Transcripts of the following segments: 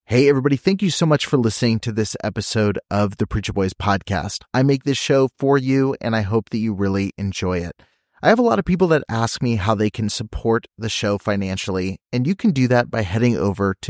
Hey, everybody. Thank you so much for listening to this episode of the Preacher Boys podcast. I make this show for you, and I hope that you really enjoy it. I have a lot of people that ask me how they can support the show financially, and you can do that by heading over to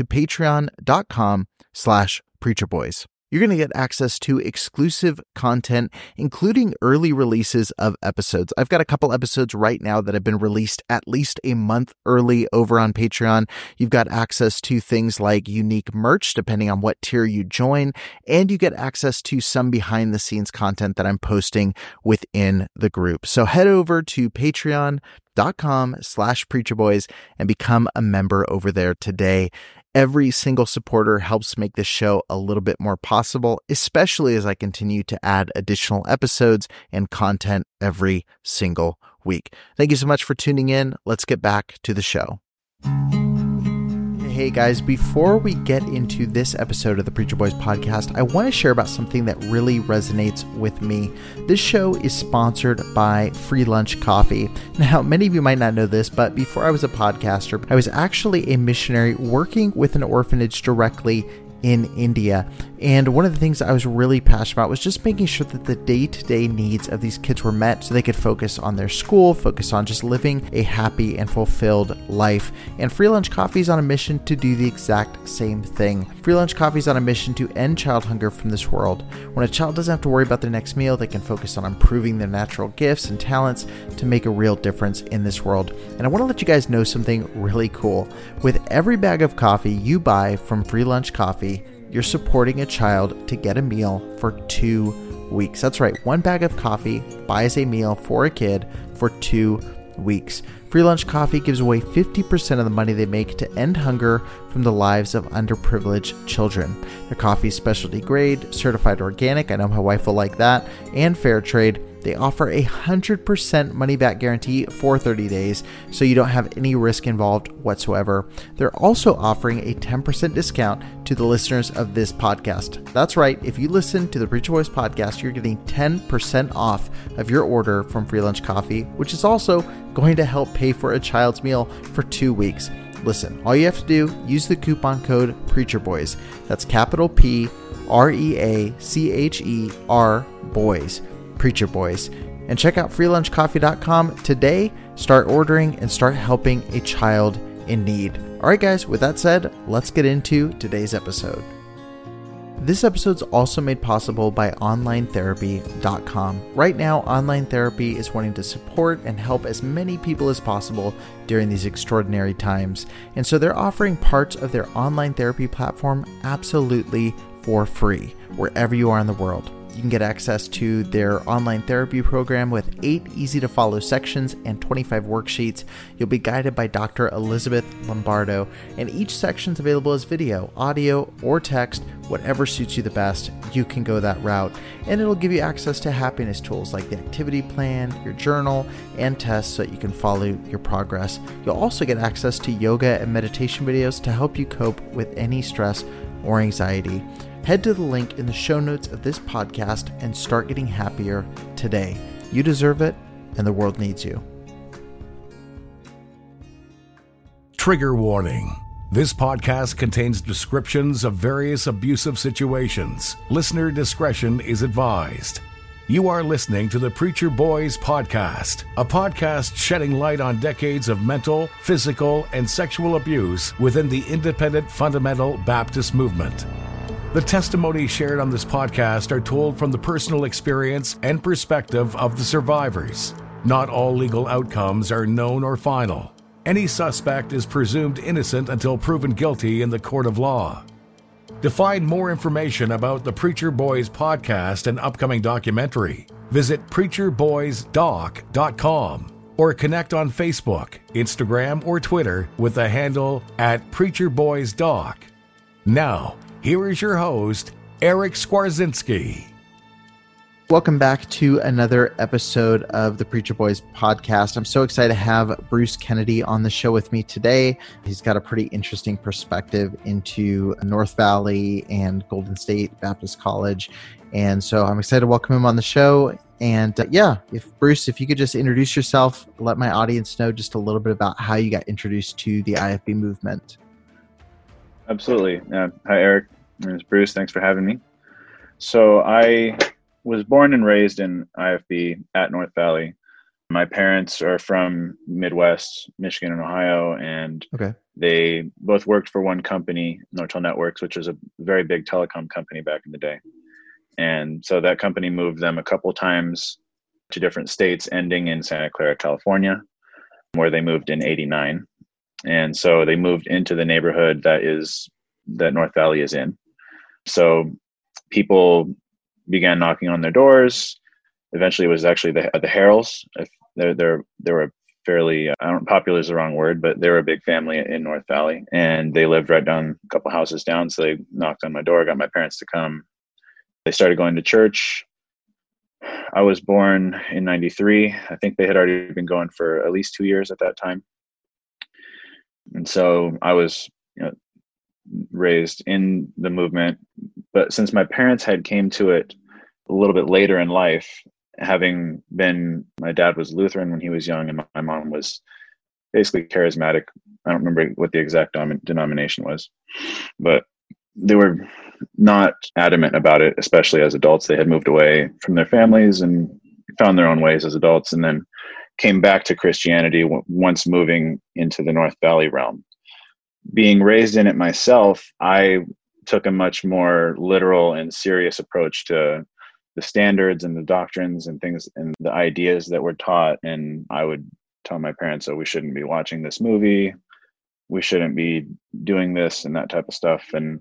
patreon.com/preacherboys. You're going to get access to exclusive content, including early releases of episodes. I've got a couple episodes right now that have been released at least a month early over on Patreon. You've got access to things like unique merch, depending on what tier you join, and you get access to some behind the scenes content that I'm posting within the group. So head over to patreon.com/preacherboys and become a member over there today. Every single supporter helps make this show a little bit more possible, especially as I continue to add additional episodes and content every single week. Thank you so much for tuning in. Let's get back to the show. Hey guys, before we get into this episode of the Preacher Boys podcast, I want to share about something that really resonates with me. This show is sponsored by Free Lunch Coffee. Now, many of you might not know this, but before I was a podcaster, I was actually a missionary working with an orphanage directly in India. And one of the things I was really passionate about was just making sure that the day-to-day needs of these kids were met so they could focus on their school, focus on just living a happy and fulfilled life. And Free Lunch Coffee is on a mission to do the exact same thing. Free Lunch Coffee is on a mission to end child hunger from this world. When a child doesn't have to worry about their next meal, they can focus on improving their natural gifts and talents to make a real difference in this world. And I want to let you guys know something really cool. With every bag of coffee you buy from Free Lunch Coffee, you're supporting a child to get a meal for 2 weeks. That's right. One bag of coffee buys a meal for a kid for 2 weeks. Free Lunch Coffee gives away 50% of the money they make to end hunger from the lives of underprivileged children. Their coffee is specialty grade, certified organic, I know my wife will like that, and fair trade. They offer a 100% money back guarantee for 30 days, so you don't have any risk involved whatsoever. They're also offering a 10% discount to the listeners of this podcast. That's right. If you listen to the Preacher Boys podcast, you're getting 10% off of your order from Free Lunch Coffee, which is also going to help pay for a child's meal for 2 weeks. Listen, all you have to do, use the coupon code PREACHERBOYS. That's capital PREACHER Boys. Preacher Boys, and check out freelunchcoffee.com today. Start ordering and start helping a child in need. All right, guys, with that said, let's get into today's episode. This episode's also made possible by onlinetherapy.com. Right now, Online Therapy is wanting to support and help as many people as possible during these extraordinary times. And so they're offering parts of their online therapy platform absolutely for free, wherever you are in the world. You can get access to their online therapy program with 8 easy-to-follow sections and 25 worksheets. You'll be guided by Dr. Elizabeth Lombardo, and each section is available as video, audio, or text. Whatever suits you the best, you can go that route. And it'll give you access to happiness tools like the activity plan, your journal, and tests so that you can follow your progress. You'll also get access to yoga and meditation videos to help you cope with any stress or anxiety. Head to the link in the show notes of this podcast and start getting happier today. You deserve it, and the world needs you. Trigger warning. This podcast contains descriptions of various abusive situations. Listener discretion is advised. You are listening to the Preacher Boys podcast, a podcast shedding light on decades of mental, physical, and sexual abuse within the independent fundamental Baptist movement. The testimonies shared on this podcast are told from the personal experience and perspective of the survivors. Not all legal outcomes are known or final. Any suspect is presumed innocent until proven guilty in the court of law. To find more information about the Preacher Boys podcast and upcoming documentary, visit preacherboysdoc.com or connect on Facebook, Instagram, or Twitter with the handle @preacherboysdoc. Now, here is your host, Eric Skwarczynski. Welcome back to another episode of the Preacher Boys podcast. I'm so excited to have Bruce Kennedy on the show with me today. He's got a pretty interesting perspective into North Valley and Golden State Baptist College. And so I'm excited to welcome him on the show. And Bruce, if you could just introduce yourself, let my audience know just a little bit about how you got introduced to the IFB movement. Absolutely. Hi, Eric. My name is Bruce. Thanks for having me. So I was born and raised in IFB at North Valley. My parents are from Midwest, Michigan and Ohio, and Okay. they both worked for one company, Nortel Networks, which was a very big telecom company back in the day. And so that company moved them a couple times to different states, ending in Santa Clara, California, where they moved in '89. And so they moved into the neighborhood that North Valley is in. So people began knocking on their doors. Eventually, it was actually the Harrells. They were fairly, I don't, popular is the wrong word, but they were a big family in North Valley, and they lived right down a couple houses down. So they knocked on my door, got my parents to come. They started going to church. I was born in '93. I think they had already been going for at least 2 years at that time. And so I was, raised in the movement. But since my parents had came to it a little bit later in life, my dad was Lutheran when he was young, and my mom was basically charismatic. I don't remember what the exact denomination was, but they were not adamant about it, especially as adults. They had moved away from their families and found their own ways as adults, and then came back to Christianity once moving into the North Valley realm. Being raised in it myself, I took a much more literal and serious approach to the standards and the doctrines and things and the ideas that were taught. And I would tell my parents, oh, we shouldn't be watching this movie. We shouldn't be doing this and that type of stuff. And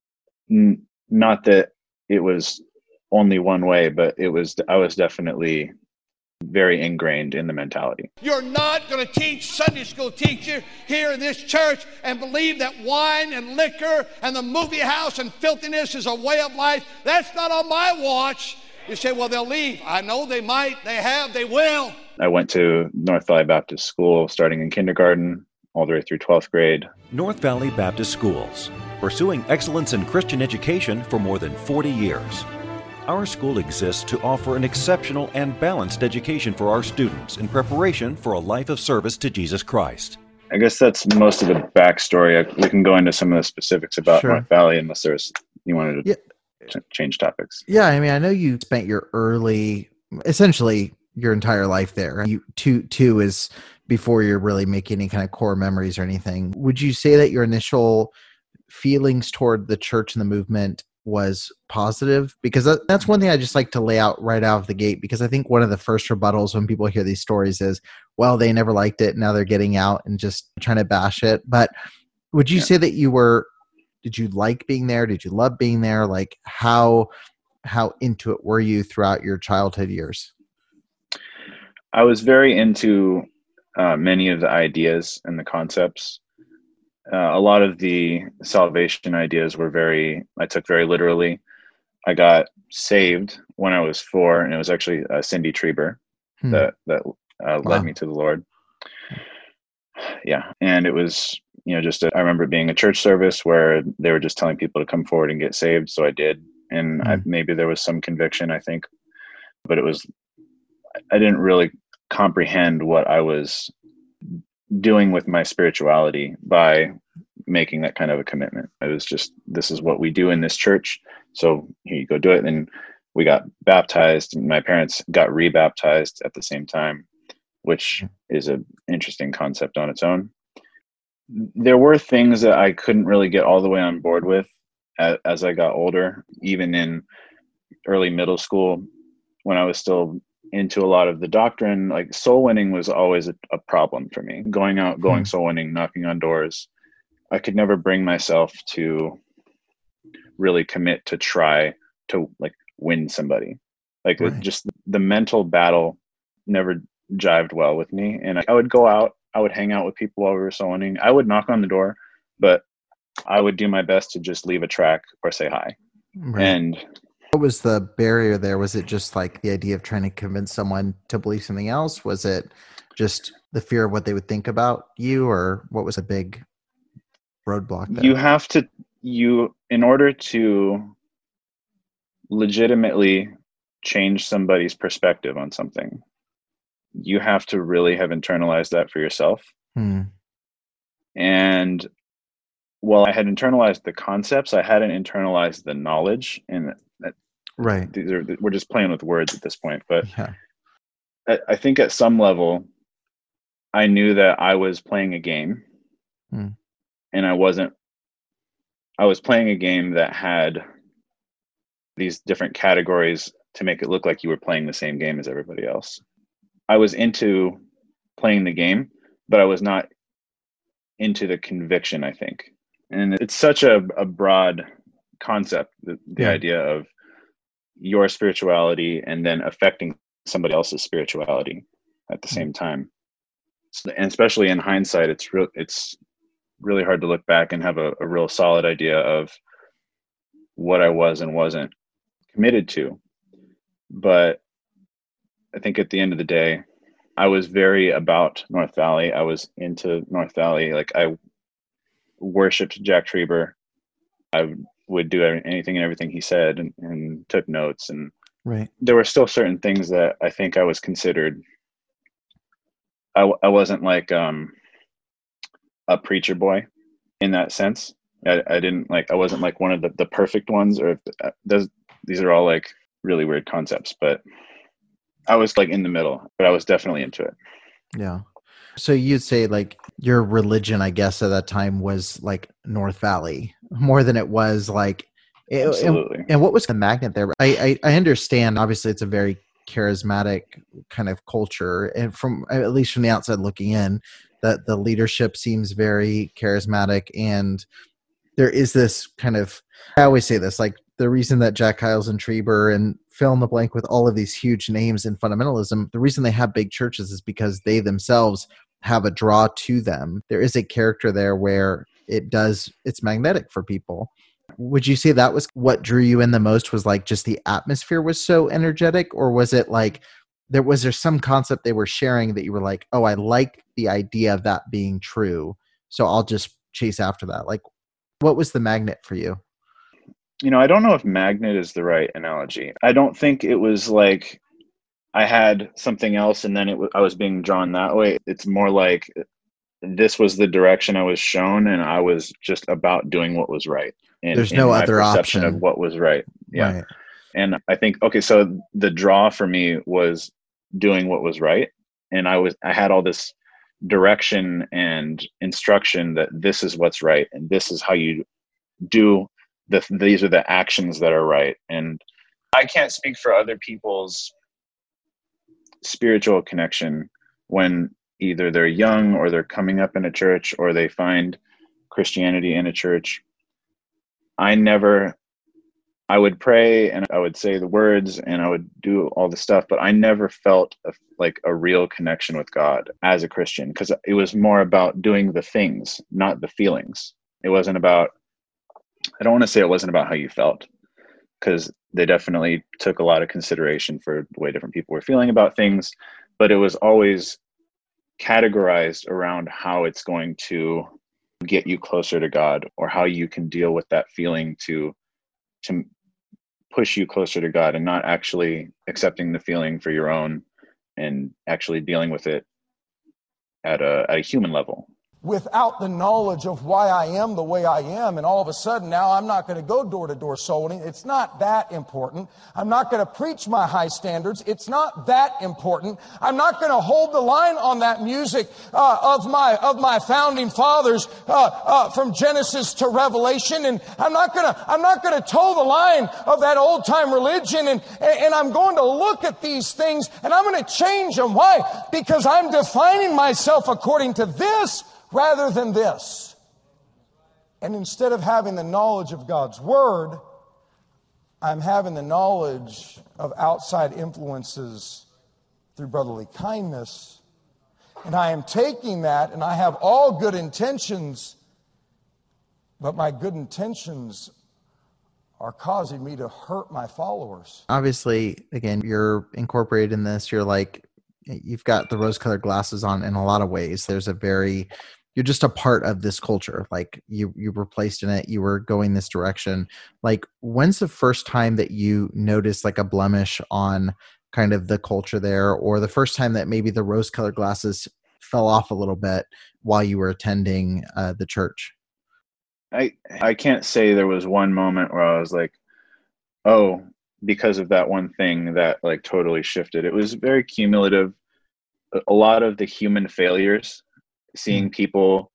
not that it was only one way, but I was definitely very ingrained in the mentality. You're not going to teach Sunday school teacher here in this church and believe that wine and liquor and the movie house and filthiness is a way of life. That's not on my watch. You say, well, they'll leave. I know they might, they have, they will. I went to North Valley Baptist School starting in kindergarten all the way through 12th grade. North Valley Baptist Schools, pursuing excellence in Christian education for more than 40 years. Our school exists to offer an exceptional and balanced education for our students in preparation for a life of service to Jesus Christ. I guess that's most of the backstory. We can go into some of the specifics about Sure. North Valley unless you wanted to change topics. Yeah, I mean, I know you spent essentially your entire life there. You two is before you're really making any kind of core memories or anything. Would you say that your initial feelings toward the church and the movement was positive? Because that's one thing I just like to lay out right out of the gate, because I think one of the first rebuttals when people hear these stories is, well, they never liked it, now they're getting out and just trying to bash it. But would you say that did you like being there? Did you love being there? Like how into it were you throughout your childhood years? I was very into many of the ideas and the concepts. A lot of the salvation ideas I took very literally. I got saved when I was 4, and it was actually Cindy Trieber that led me to the Lord. Yeah. And it was, I remember it being a church service where they were just telling people to come forward and get saved. So I did. And maybe there was some conviction, I think, but I didn't really comprehend what I was doing with my spirituality by making that kind of a commitment. It was just, this is what we do in this church, so here you go do it. And we got baptized, and my parents got rebaptized at the same time, which is an interesting concept on its own. There were things that I couldn't really get all the way on board with as I got older, even in early middle school, when I was still into a lot of the doctrine. Like soul winning was always a problem for me. Going soul winning, knocking on doors. I could never bring myself to really commit to try to win somebody. Just the mental battle never jived well with me. And I would go out, I would hang out with people while we were soul winning. I would knock on the door, but I would do my best to just leave a track or say hi. Right. And what was the barrier there? Was it just like the idea of trying to convince someone to believe something else? Was it just the fear of what they would think about you, or what was a big roadblock there? In order to legitimately change somebody's perspective on something, you have to really have internalized that for yourself. And Well, I had internalized the concepts. I hadn't internalized the knowledge, and Right. we're just playing with words at this point. But Yeah. I think at some level, I knew that I was playing a game, and I wasn't. I was playing a game that had these different categories to make it look like you were playing the same game as everybody else. I was into playing the game, but I was not into the conviction, I think. And it's such a broad concept, the idea of your spirituality and then affecting somebody else's spirituality at the same time. And especially in hindsight, it's really hard to look back and have a real solid idea of what I was and wasn't committed to. But I think at the end of the day, I was very about North Valley. I was into North Valley. Like, I worshipped Jack Trieber. I would do anything and everything he said, and took notes. And there were still certain things that I think I was considered. I wasn't like a preacher boy in that sense. I wasn't like one of the perfect ones, or these are all like really weird concepts, but I was like in the middle, but I was definitely into it. Yeah. So you'd say like your religion, I guess, at that time was like North Valley more than it was like. Absolutely. And what was the magnet there? I understand. Obviously, it's a very charismatic kind of culture, and from at least from the outside looking in, that the leadership seems very charismatic, and there is this kind of. I always say this, like the reason that Jack Hyles and Trieber and fill in the blank with all of these huge names in fundamentalism, the reason they have big churches is because they themselves have a draw to them. There is a character there where it's magnetic for people. Would you say that was what drew you in the most, was like just the atmosphere was so energetic, or was it like was there some concept they were sharing that you were like, oh, I like the idea of that being true, so I'll just chase after that? Like, what was the magnet for you? I don't know if magnet is the right analogy. I don't think it was like I had something else and then I was being drawn that way. It's more like this was the direction I was shown, and I was just about doing what was right. There's no other perception option of what was right. Yeah. Right. And I think, okay, so the draw for me was doing what was right. And I had all this direction and instruction that this is what's right, and this is how you do these are the actions that are right. And I can't speak for other people's spiritual connection when either they're young or they're coming up in a church or they find Christianity in a church. I would pray and I would say the words and I would do all the stuff, but I never felt like a real connection with God as a Christian, because it was more about doing the things, not the feelings. It wasn't about, I don't want to say it wasn't about how you felt, because they definitely took a lot of consideration for the way different people were feeling about things, but it was always categorized around how it's going to get you closer to God, or how you can deal with that feeling to push you closer to God, and not actually accepting the feeling for your own and actually dealing with it at a human level. Without the knowledge of why I am the way I am, and all of a sudden now I'm not going to go door to door soul winning. It's not that important. I'm not going to preach my high standards. It's not that important. I'm not going to hold the line on that music of my founding fathers from Genesis to Revelation, and I'm not going to toe the line of that old time religion, and I'm going to look at these things and I'm going to change them. Why? Because I'm defining myself according to this rather than this. And instead of having the knowledge of God's Word, I'm having the knowledge of outside influences through brotherly kindness. And I am taking that, and I have all good intentions, but my good intentions are causing me to hurt my followers. Obviously, again, you're incorporated in this. You've got the rose-colored glasses on in a lot of ways. You're just a part of this culture. Like you were placed in it. You were going this direction. Like, when's the first time that you noticed like a blemish on kind of the culture there, or the first time that maybe the rose-colored glasses fell off a little bit while you were attending the church? I can't say there was one moment where I was like, oh, because of that one thing that like totally shifted. It was very cumulative. A lot of the human failures, seeing people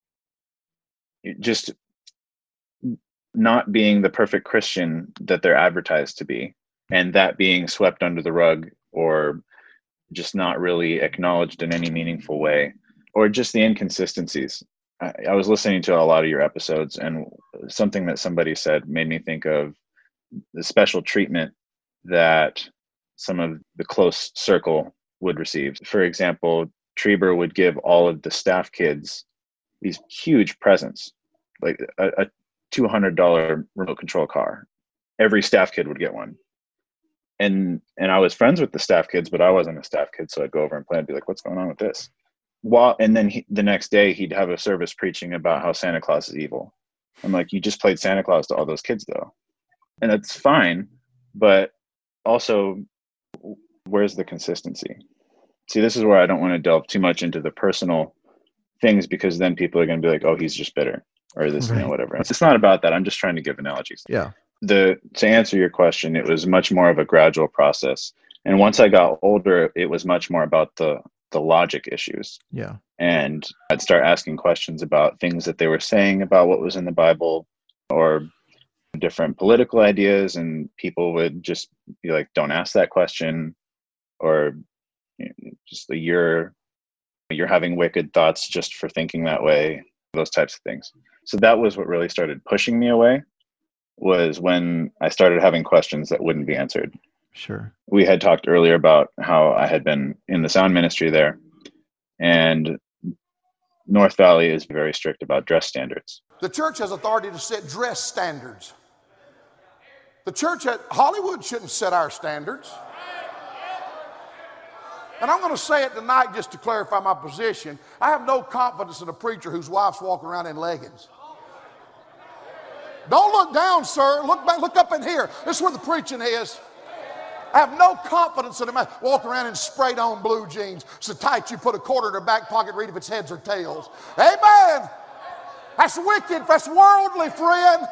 just not being the perfect Christian that they're advertised to be, and that being swept under the rug or just not really acknowledged in any meaningful way, or just the inconsistencies. I was listening to a lot of your episodes, and something that somebody said made me think of the special treatment that some of the close circle would receive. For example, Trieber would give all of the staff kids these huge presents, like a $200 remote control car. Every staff kid would get one. And I was friends with the staff kids, but I wasn't a staff kid. So I'd go over and play and be like, what's going on with this? And then the next day he'd have a service preaching about how Santa Claus is evil. I'm like, you just played Santa Claus to all those kids though. And that's fine. But also, where's the consistency? See, this is where I don't want to delve too much into the personal things, because then people are going to be like, oh, he's just bitter, or this, right. Whatever. It's not about that. I'm just trying to give analogies. Yeah. To answer your question, it was much more of a gradual process. And once I got older, it was much more about the logic issues. Yeah. And I'd start asking questions about things that they were saying about what was in the Bible, or different political ideas, and people would just be like, don't ask that question, or just you're having wicked thoughts just for thinking that way, those types of things. So that was what really started pushing me away, was when I started having questions that wouldn't be answered. Sure. We had talked earlier about how I had been in the sound ministry there, and North Valley is very strict about dress standards. The church has authority to set dress standards. The church at Hollywood shouldn't set our standards. And I'm going to say it tonight just to clarify my position. I have no confidence in a preacher whose wife's walking around in leggings. Don't look down, sir. Look back, look up in here. This is where the preaching is. I have no confidence in him walking around in sprayed-on blue jeans, so tight you put a quarter in her back pocket, read if it's heads or tails. Amen. That's wicked. That's worldly, friend.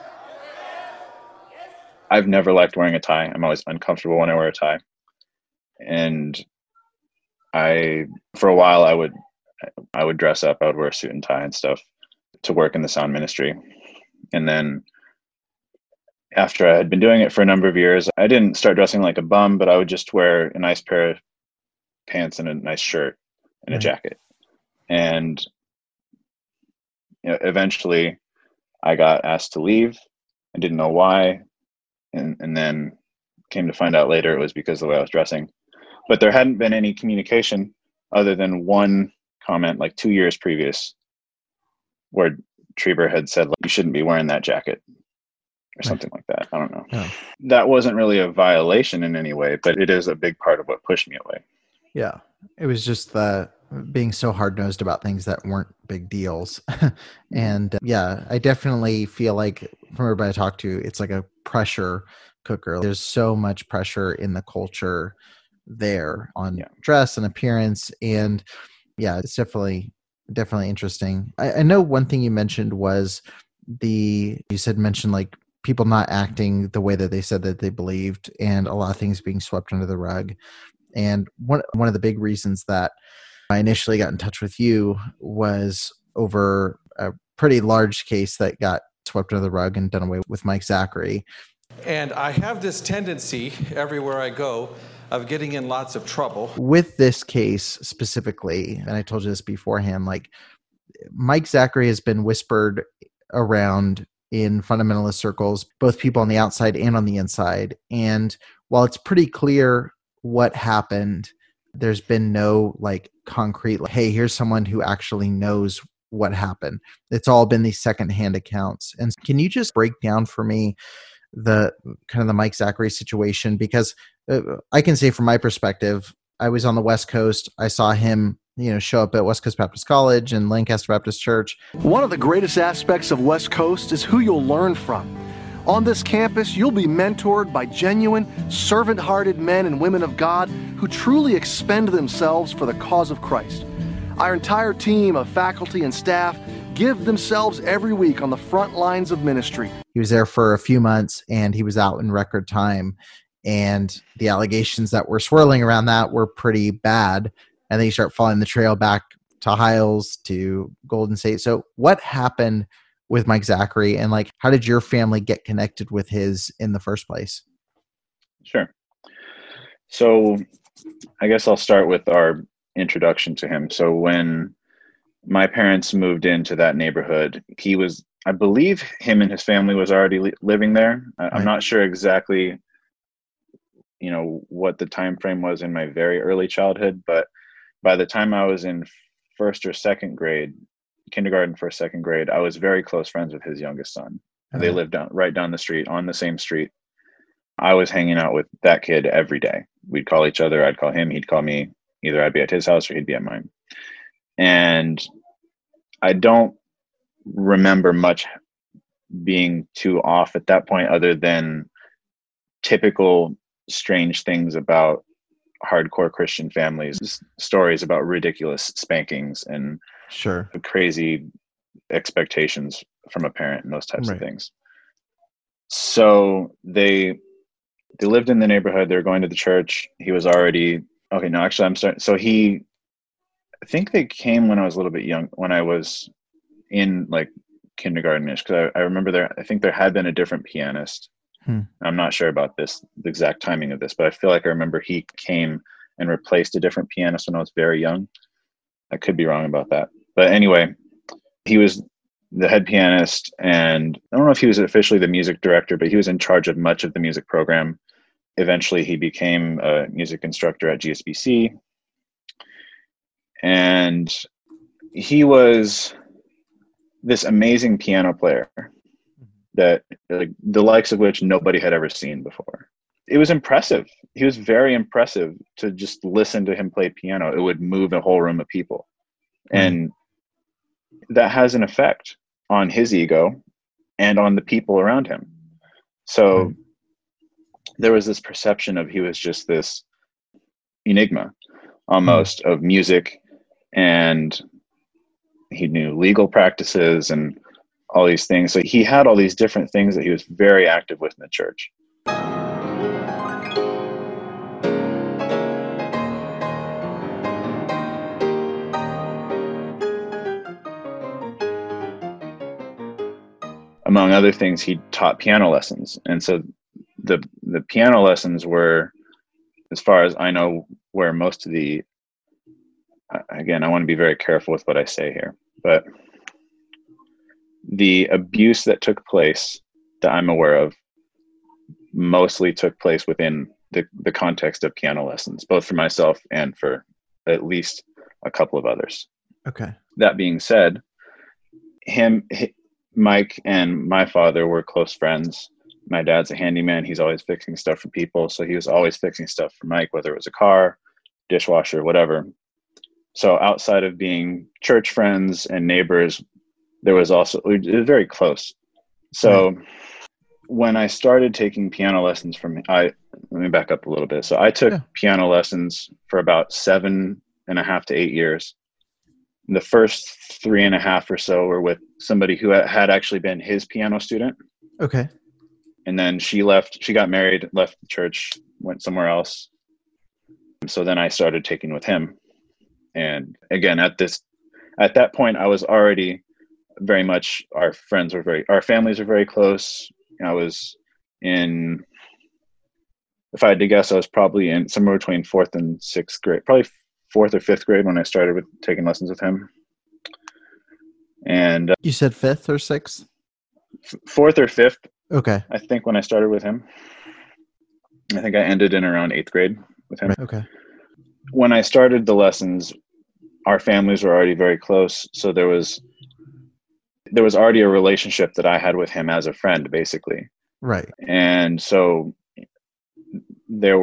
I've never liked wearing a tie. I'm always uncomfortable when I wear a tie. And for a while, I would dress up. I would wear a suit and tie and stuff to work in the sound ministry. And then after I had been doing it for a number of years, I didn't start dressing like a bum, but I would just wear a nice pair of pants and a nice shirt and a jacket. And eventually I got asked to leave. I didn't know why. And then came to find out later it was because of the way I was dressing. But there hadn't been any communication other than one comment like 2 years previous where Trieber had said, like, you shouldn't be wearing that jacket or something like that. I don't know. Yeah. That wasn't really a violation in any way, but it is a big part of what pushed me away. Yeah. It was just being so hard-nosed about things that weren't big deals. And I definitely feel like from everybody I talk to, it's like a pressure cooker. There's so much pressure in the culture there on dress and appearance. And it's definitely interesting. I know one thing you mentioned was mentioned like people not acting the way that they said that they believed, and a lot of things being swept under the rug. And one of the big reasons that I initially got in touch with you was over a pretty large case that got swept under the rug and done away with Mike Zachary. And I have this tendency everywhere I go of getting in lots of trouble. With this case specifically, and I told you this beforehand, like Mike Zachary has been whispered around in fundamentalist circles, both people on the outside and on the inside. And while it's pretty clear what happened, there's been no like concrete, like, hey, here's someone who actually knows what happened. It's all been these secondhand accounts. And can you just break down for me the kind of the Mike Zachary situation? Because I can say from my perspective, I was on the West Coast. I saw him, show up at West Coast Baptist College and Lancaster Baptist Church. One of the greatest aspects of West Coast is who you'll learn from. On this campus, you'll be mentored by genuine, servant-hearted men and women of God who truly expend themselves for the cause of Christ. Our entire team of faculty and staff give themselves every week on the front lines of ministry. He was there for a few months and he was out in record time. And the allegations that were swirling around that were pretty bad. And then you start following the trail back to Hiles, to Golden State. So what happened with Mike Zachary, and like, how did your family get connected with his in the first place? Sure. So I guess I'll start with our introduction to him. So when my parents moved into that neighborhood, he was, I believe him and his family was already living there. I'm not sure exactly, what the time frame was in my very early childhood, but by the time I was in first or second grade, kindergarten, first, second grade, I was very close friends with his youngest son. And they lived right down the street, on the same street. I was hanging out with that kid every day. We'd call each other. I'd call him. He'd call me. Either I'd be at his house or he'd be at mine. And I don't remember much being too off at that point, other than typical strange things about hardcore Christian families, stories about ridiculous spankings and crazy expectations from a parent and those types of things. So they lived in the neighborhood. They were going to the church. He was already, I'm starting. So I think they came when I was a little bit young, when I was in like kindergarten-ish, because I remember I think there had been a different pianist. I'm not sure about the exact timing of this, but I feel like I remember he came and replaced a different pianist when I was very young. I could be wrong about that. But anyway, he was the head pianist, and I don't know if he was officially the music director, but he was in charge of much of the music program. Eventually, he became a music instructor at GSBC. And he was this amazing piano player that the likes of which nobody had ever seen before. It was impressive. He was very impressive to just listen to him play piano. It would move a whole room of people. And that has an effect on his ego and on the people around him. So there was this perception of he was just this enigma almost of music, and he knew legal practices and all these things. So he had all these different things that he was very active with in the church. Among other things, he taught piano lessons. And so the piano lessons were, as far as I know, where most of again, I want to be very careful with what I say here, but the abuse that took place that I'm aware of mostly took place within the context of piano lessons, both for myself and for at least a couple of others. Okay. That being said, Mike and my father were close friends. My dad's a handyman. He's always fixing stuff for people. So he was always fixing stuff for Mike, whether it was a car, dishwasher, whatever. So outside of being church friends and neighbors, there was also, it was very close. So when I started taking piano lessons let me back up a little bit. So I took piano lessons for about 7.5 to 8 years. The first 3.5 or so were with somebody who had actually been his piano student. Okay. And then she got married, left the church, went somewhere else. So then I started taking with him. And again, at that point, I was already very much, our families are very close. I was if I had to guess, I was probably in somewhere between 4th and 6th grade, probably 4th or 5th grade when I started with taking lessons with him. And you said 5th or 6th? 4th or 5th. Okay. I think when I started with him, I think I ended in around 8th grade with him. Okay. When I started the lessons, our families were already very close. So there was already a relationship that I had with him as a friend, basically. Right. And so it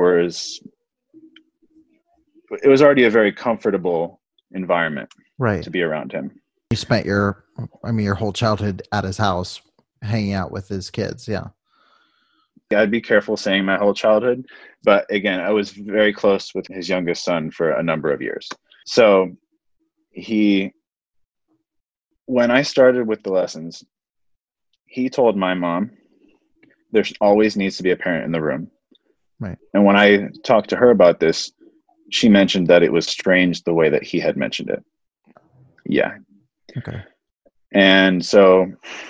was already a very comfortable environment, right, to be around him. You spent your whole childhood at his house, hanging out with his kids. Yeah. I'd be careful saying my whole childhood, but again, I was very close with his youngest son for a number of years. So he when I started with the lessons, he told my mom there always needs to be a parent in the room. Right. And when I talked to her about this, she mentioned that it was strange the way that he had mentioned it. Yeah. Okay. And so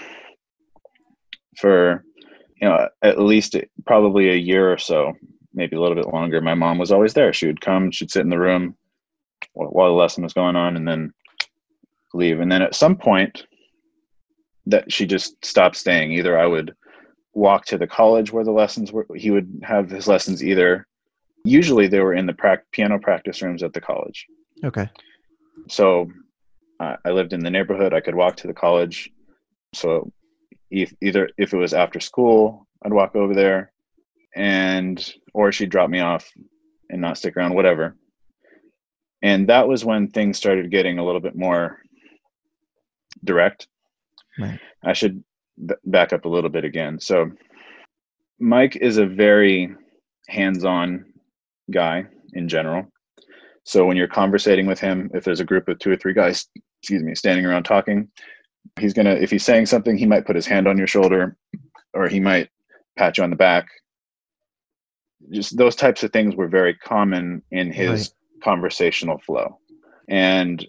for, at least probably a year or so, maybe a little bit longer, my mom was always there. She would come, she'd sit in the room while the lesson was going on and then leave. And then at some point that she just stopped staying. Either I would walk to the college where the lessons were, he would have his lessons usually they were in the piano practice rooms at the college. Okay. So I lived in the neighborhood. I could walk to the college. So if it was after school, I'd walk over there or she'd drop me off and not stick around, whatever. And that was when things started getting a little bit more direct. Right. I should back up a little bit again. So Mike is a very hands-on guy in general. So when you're conversating with him, if there's a group of 2 or 3 guys, standing around talking, if he's saying something, he might put his hand on your shoulder or he might pat you on the back. Just those types of things were very common in his conversational flow. And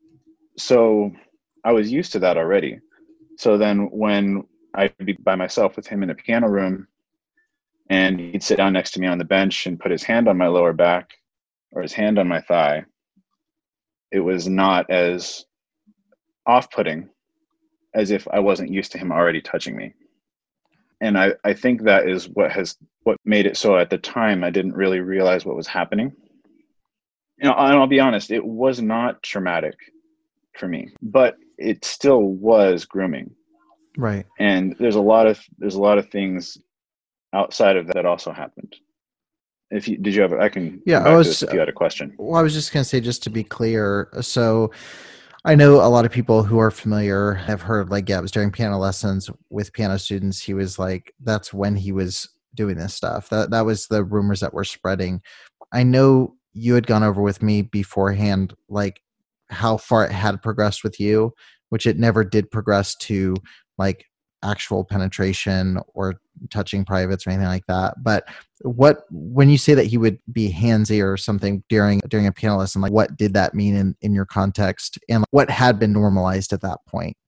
so I was used to that already. So then when I'd be by myself with him in the piano room and he'd sit down next to me on the bench and put his hand on my lower back or his hand on my thigh, it was not as off-putting as if I wasn't used to him already touching me. And I think that is what made it so at the time I didn't really realize what was happening. And I'll be honest, it was not traumatic for me, but it still was grooming. Right. And there's a lot of things outside of that also happened. I can yeah, come back to this if you had a question. Well, I was just going to say, just to be clear, so I know a lot of people who are familiar have heard, like, yeah, it was during piano lessons with piano students. He was like, that's when he was doing this stuff. That was the rumors that were spreading. I know you had gone over with me beforehand, like how far it had progressed with you, which it never did progress to like actual penetration or touching privates or anything like that. But when you say that he would be handsy or something during a piano lesson, like what did that mean in your context, and what had been normalized at that point?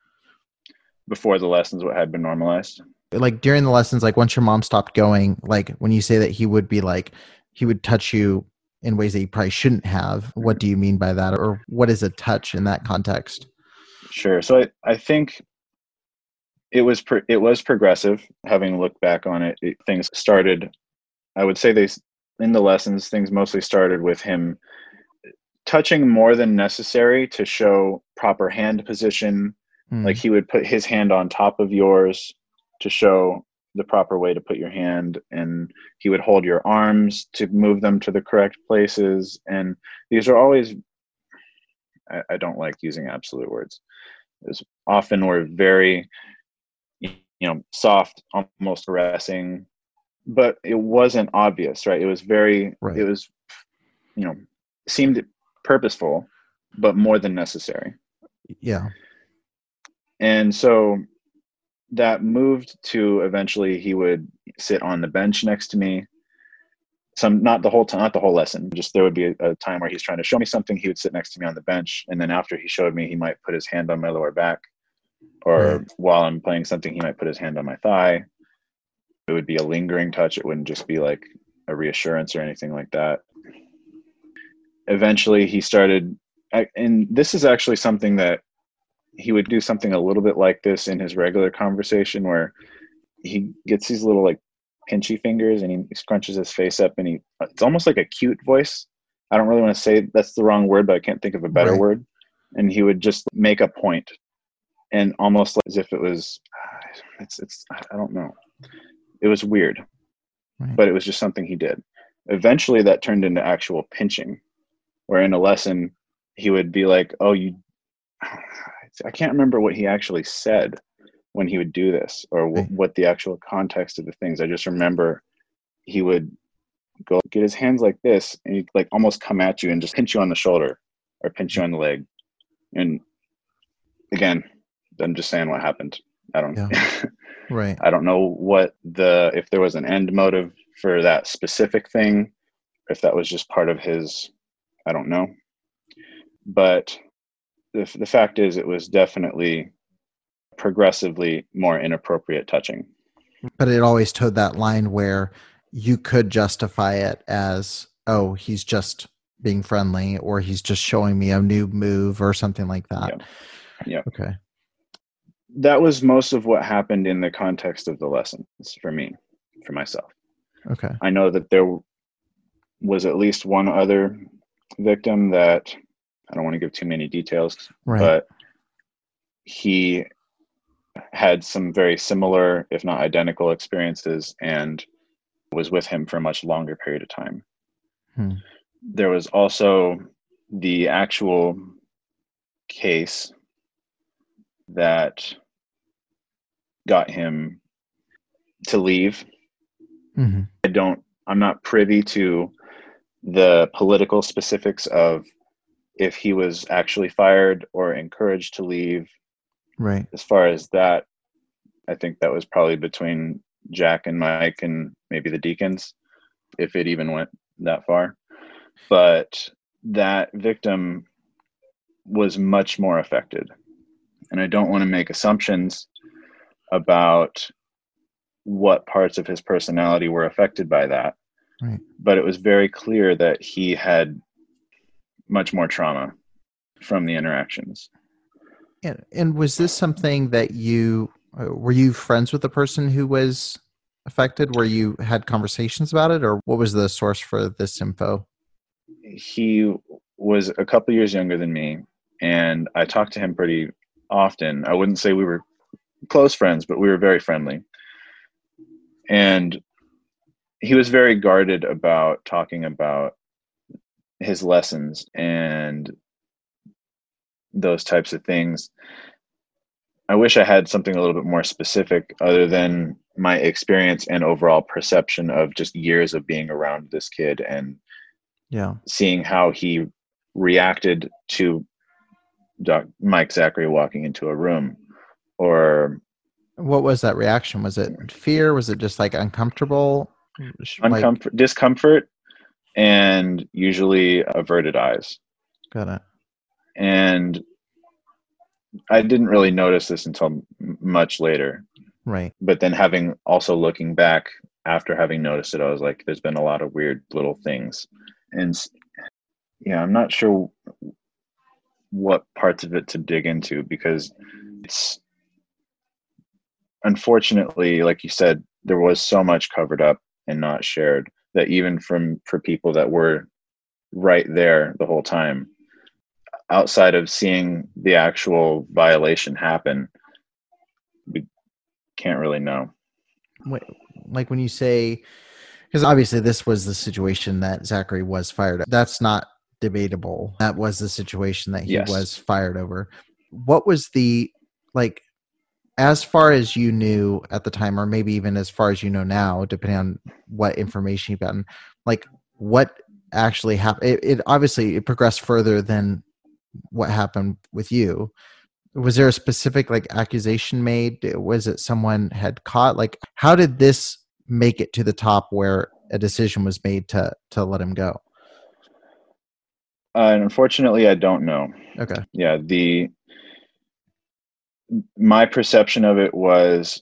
Before the lessons, what had been normalized? Like during the lessons, like once your mom stopped going, like when you say that he would touch you in ways that you probably shouldn't have, what do you mean by that? Or what is a touch in that context? Sure. So I think it was progressive. Having looked back on it, things started, I would say in the lessons, things mostly started with him touching more than necessary to show proper hand position. Like he would put his hand on top of yours to show the proper way to put your hand, and he would hold your arms to move them to the correct places. And these are always, I don't like using absolute words. It's often were very, soft, almost caressing, but it wasn't obvious, right? It was very, It was, seemed purposeful, but more than necessary. Yeah. And so that moved to eventually he would sit on the bench next to me. Not the whole time, not the whole lesson. Just there would be a time where he's trying to show me something. He would sit next to me on the bench, and then after he showed me, he might put his hand on my lower back, or while I'm playing something, he might put his hand on my thigh. It would be a lingering touch. It wouldn't just be like a reassurance or anything like that. Eventually, he started, and this is actually something that he would do something a little bit like this in his regular conversation, where he gets these little like pinchy fingers and he scrunches his face up, and it's almost like a cute voice. I don't really want to say that's the wrong word, but I can't think of a better word. And he would just make a point, and almost as if it was, I don't know. It was weird, but it was just something he did. Eventually that turned into actual pinching, where in a lesson he would be like, I can't remember what he actually said when he would do this, or what the actual context of the things. I just remember he would go get his hands like this, and he'd like almost come at you and just pinch you on the shoulder or pinch you on the leg. And again, I'm just saying what happened. I don't, Right. I don't know if there was an end motive for that specific thing, if that was just part of his, I don't know. But the fact is, it was definitely progressively more inappropriate touching. But it always towed that line where you could justify it as, oh, he's just being friendly, or he's just showing me a new move or something like that. Yeah. Okay. That was most of what happened in the context of the lessons for me, for myself. Okay. I know that there was at least one other victim that I don't want to give too many details, but he had some very similar, if not identical, experiences and was with him for a much longer period of time. There was also the actual case that got him to leave. I'm not privy to the political specifics of if he was actually fired or encouraged to leave. Right. As far as that, I think that was probably between Jack and Mike and maybe the deacons, if it even went that far. But that victim was much more affected. And I don't want to make assumptions about what parts of his personality were affected by that. Right. But it was very clear that he had much more trauma from the interactions. And was this something that were you friends with the person who was affected? Where you had conversations about it, or what was the source for this info? He was a couple years younger than me, and I talked to him pretty often. I wouldn't say we were close friends, but we were very friendly. And he was very guarded about talking about his lessons and those types of things. I wish I had something a little bit more specific other than my experience and overall perception of just years of being around this kid and seeing how he reacted to Mike Zachary walking into a room. Or what was that reaction? Was it fear? Was it just like uncomfortable? Discomfort, and usually averted eyes. Got it. And I didn't really notice this until much later. Right. But then looking back after having noticed it, I was like, there's been a lot of weird little things. And I'm not sure what parts of it to dig into, because it's, unfortunately, like you said, there was so much covered up and not shared that even for people that were right there the whole time, outside of seeing the actual violation happen, we can't really know. Like when you say, because obviously this was the situation that Zachary was fired. That's not debatable. That was the situation that he was fired over. What was the, like, as far as you knew at the time, or maybe even as far as you know now, depending on what information you've gotten, like what actually happened? It obviously it progressed further than what happened with you. Was there a specific like accusation made? Was it someone had caught? Like, how did this make it to the top where a decision was made to let him go? And unfortunately, I don't know. Okay. Yeah, my perception of it was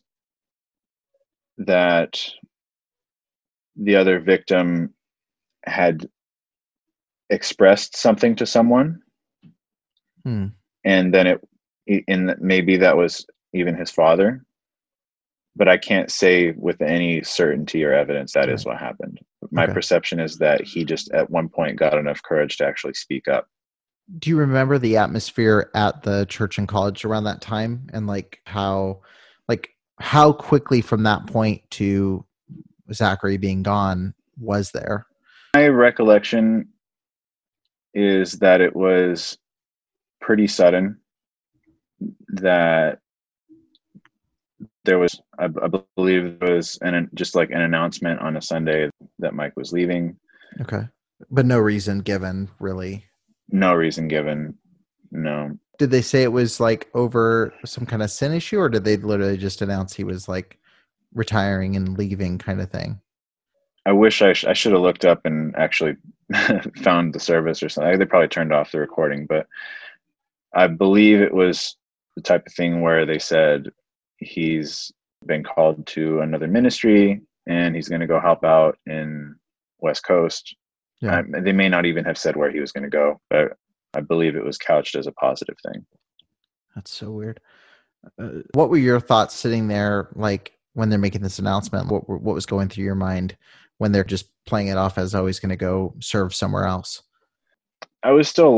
that the other victim had expressed something to someone, and then maybe that was even his father, but I can't say with any certainty or evidence that is what happened. My perception is that he just at one point got enough courage to actually speak up. Do you remember the atmosphere at the church and college around that time, and how quickly from that point to Zachary being gone was there? My recollection is that it was pretty sudden, that there was, I believe there was just like an announcement on a Sunday that Mike was leaving. Okay. But no reason given, really. No reason given. No. Did they say it was like over some kind of sin issue, or did they literally just announce he was like retiring and leaving kind of thing? I wish I should have looked up and actually found the service or something. They probably turned off the recording, but I believe it was the type of thing where they said he's been called to another ministry and he's going to go help out in West Coast. Yeah. They may not even have said where he was going to go, but I believe it was couched as a positive thing. That's so weird. What were your thoughts sitting there, like when they're making this announcement? What was going through your mind when they're just playing it off as always going to go serve somewhere else? I was still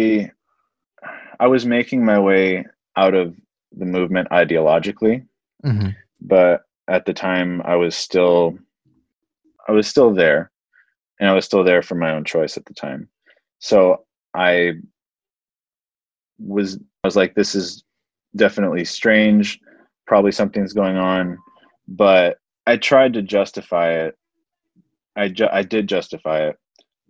I was making my way out of the movement ideologically, but at the time I was still there, and I was still there for my own choice at the time. So I was like, this is definitely strange. Probably something's going on, but I tried to justify it. I did justify it.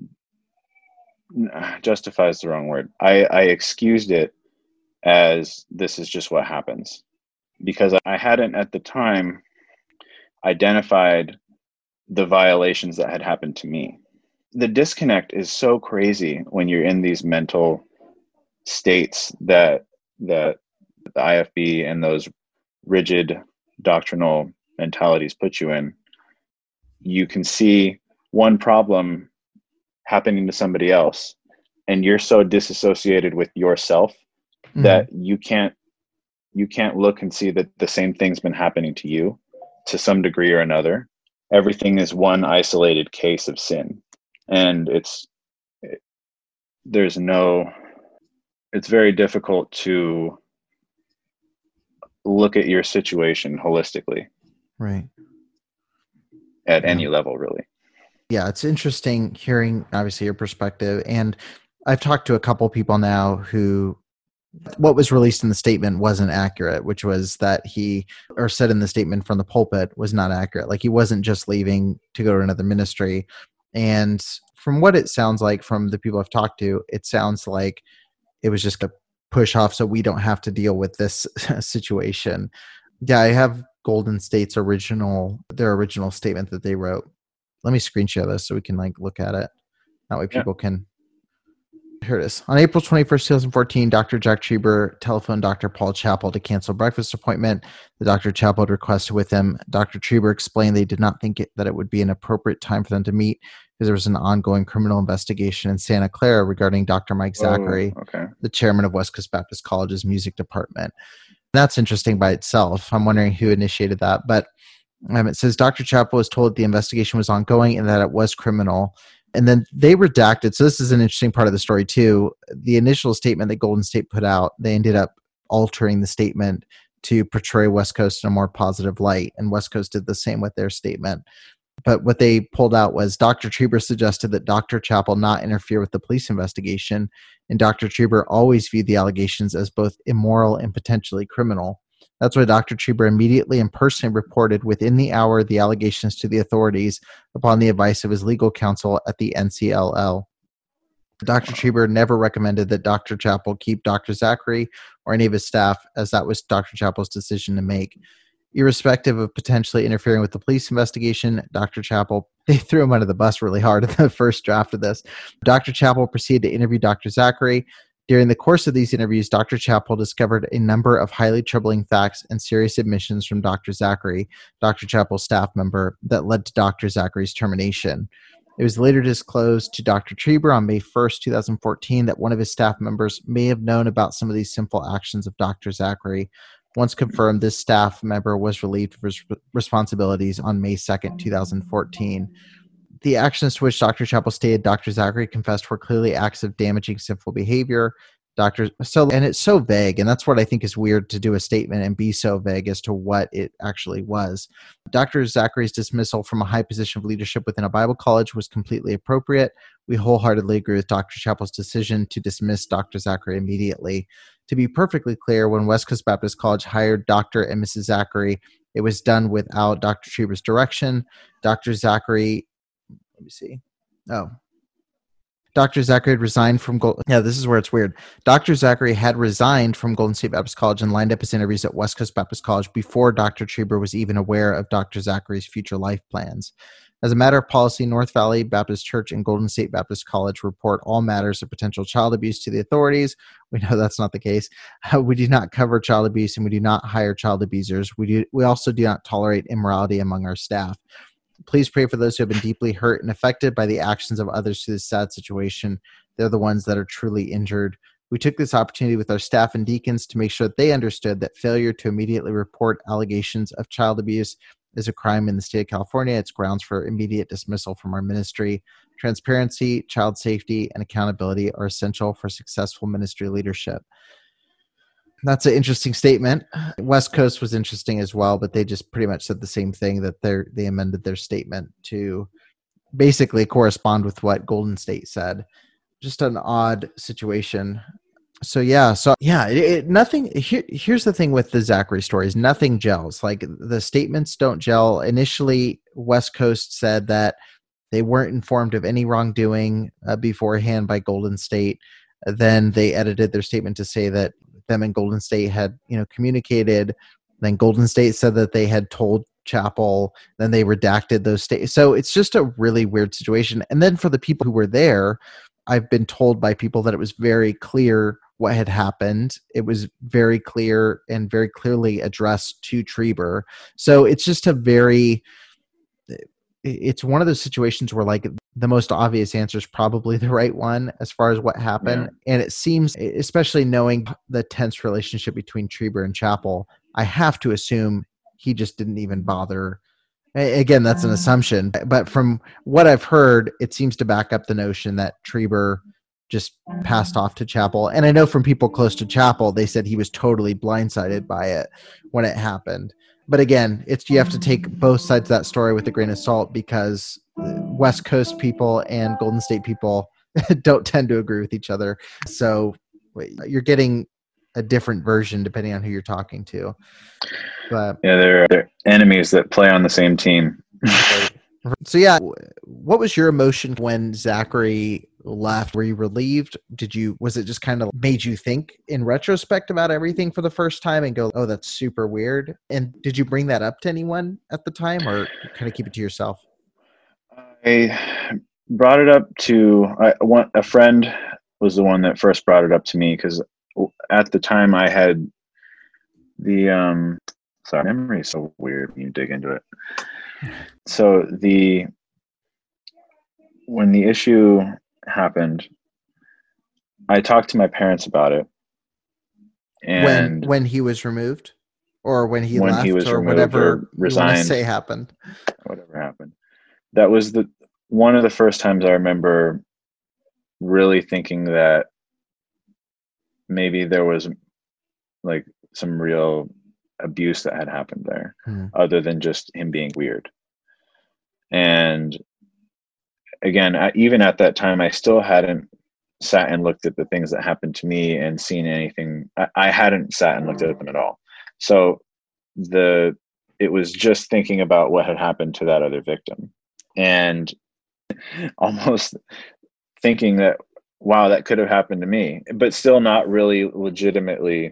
Justify is the wrong word. I excused it as this is just what happens, because I hadn't at the time identified the violations that had happened to me. The disconnect is so crazy when you're in these mental states that the IFB and those rigid doctrinal mentalities put you in. You can see one problem happening to somebody else, and you're so disassociated with yourself that you can't look and see that the same thing's been happening to you to some degree or another. Everything is one isolated case of sin, and it's very difficult to look at your situation holistically, right, at any level, really. Yeah, it's interesting hearing obviously your perspective, and I've talked to a couple people now who what was released in the statement wasn't accurate, which was that said in the statement from the pulpit was not accurate. Like, he wasn't just leaving to go to another ministry. And from what it sounds like from the people I've talked to, it sounds like it was just a push off so we don't have to deal with this situation. Yeah, I have Golden State's original statement that they wrote. Let me screen share this so we can look at it. That way people can. Here it is. On April 21st, 2014, Dr. Jack Cheeber telephoned Dr. Paul Chappell to cancel a breakfast appointment that Dr. Chappell had requested with him. Dr. Cheeber explained they did not think that it would be an appropriate time for them to meet because there was an ongoing criminal investigation in Santa Clara regarding Dr. Mike Zachary, the chairman of West Coast Baptist College's music department. And that's interesting by itself. I'm wondering who initiated that. But it says Dr. Chappell was told the investigation was ongoing and that it was criminal. And then they redacted. So this is an interesting part of the story too. The initial statement that Golden State put out, they ended up altering the statement to portray West Coast in a more positive light. And West Coast did the same with their statement. But what they pulled out was Dr. Cheeber suggested that Dr. Chappell not interfere with the police investigation. And Dr. Cheeber always viewed the allegations as both immoral and potentially criminal. That's why Dr. Cheeber immediately and personally reported within the hour the allegations to the authorities upon the advice of his legal counsel at the NCLL. Dr. Cheeber never recommended that Dr. Chappell keep Dr. Zachary or any of his staff, as that was Dr. Chappell's decision to make. Irrespective of potentially interfering with the police investigation, Dr. Chappell, they threw him under the bus really hard in the first draft of this. Dr. Chappell proceeded to interview Dr. Zachary. During the course of these interviews, Dr. Chappell discovered a number of highly troubling facts and serious admissions from Dr. Zachary, Dr. Chappell's staff member, that led to Dr. Zachary's termination. It was later disclosed to Dr. Cheeber on May 1st, 2014, that one of his staff members may have known about some of these sinful actions of Dr. Zachary. Once confirmed, this staff member was relieved of his responsibilities on May 2nd, 2014. The actions to which Dr. Chappell stated Dr. Zachary confessed were clearly acts of damaging sinful behavior. And it's so vague, and that's what I think is weird, to do a statement and be so vague as to what it actually was. Dr. Zachary's dismissal from a high position of leadership within a Bible college was completely appropriate. We wholeheartedly agree with Dr. Chappell's decision to dismiss Dr. Zachary immediately. To be perfectly clear, when West Coast Baptist College hired Dr. and Mrs. Zachary, it was done without Dr. Cheeber's direction. Dr. Dr. Zachary had resigned from this is where it's weird. Dr. Zachary had resigned from Golden State Baptist College and lined up his interviews at West Coast Baptist College before Dr. Trieber was even aware of Dr. Zachary's future life plans. As a matter of policy, North Valley Baptist Church and Golden State Baptist College report all matters of potential child abuse to the authorities. We know that's not the case. We do not cover child abuse, and we do not hire child abusers. We also do not tolerate immorality among our staff. Please pray for those who have been deeply hurt and affected by the actions of others to this sad situation. They're the ones that are truly injured. We took this opportunity with our staff and deacons to make sure that they understood that failure to immediately report allegations of child abuse is a crime in the state of California. It's grounds for immediate dismissal from our ministry. Transparency, child safety, and accountability are essential for successful ministry leadership. That's an interesting statement. West Coast was interesting as well, but they just pretty much said the same thing, that they amended their statement to basically correspond with what Golden State said. Just an odd situation. Here's the thing with the Zachary stories. Nothing gels. Like, the statements don't gel. Initially, West Coast said that they weren't informed of any wrongdoing beforehand by Golden State. Then they edited their statement to say that them and Golden State had, communicated. Then Golden State said that they had told Chapel. Then they redacted those statements. So it's just a really weird situation. And then for the people who were there, I've been told by people that it was very clear what had happened. It was very clear and very clearly addressed to Trieber. So it's just it's one of those situations where, like, the most obvious answer is probably the right one as far as what happened. Yeah. And it seems, especially knowing the tense relationship between Trieber and Chapel, I have to assume he just didn't even bother. Again, that's an assumption, but from what I've heard, it seems to back up the notion that Trieber just passed off to Chapel. And I know from people close to Chapel, they said he was totally blindsided by it when it happened. But again, you have to take both sides of that story with a grain of salt, because West Coast people and Golden State people don't tend to agree with each other. So you're getting a different version depending on who you're talking to. But yeah, they're enemies that play on the same team. So yeah, what was your emotion when Zachary left? Were you relieved? Was it just kind of made you think in retrospect about everything for the first time and go, oh, that's super weird? And did you bring that up to anyone at the time, or kind of keep it to yourself? I brought it up to a friend was the one that first brought it up to me, because at the time I had the sorry, memory is so weird when you dig into it. So when the issue happened, I talked to my parents about it. And when he was removed, or when he left, he was or removed, whatever or resigned, you want to say happened. Whatever happened. That was one of the first times I remember really thinking that maybe there was like some real abuse that had happened there, other than just him being weird. And again, even at that time, I still hadn't sat and looked at the things that happened to me and seen anything. I hadn't sat and looked at them at all. So it was just thinking about what had happened to that other victim, and almost thinking that, wow, that could have happened to me, but still not really legitimately.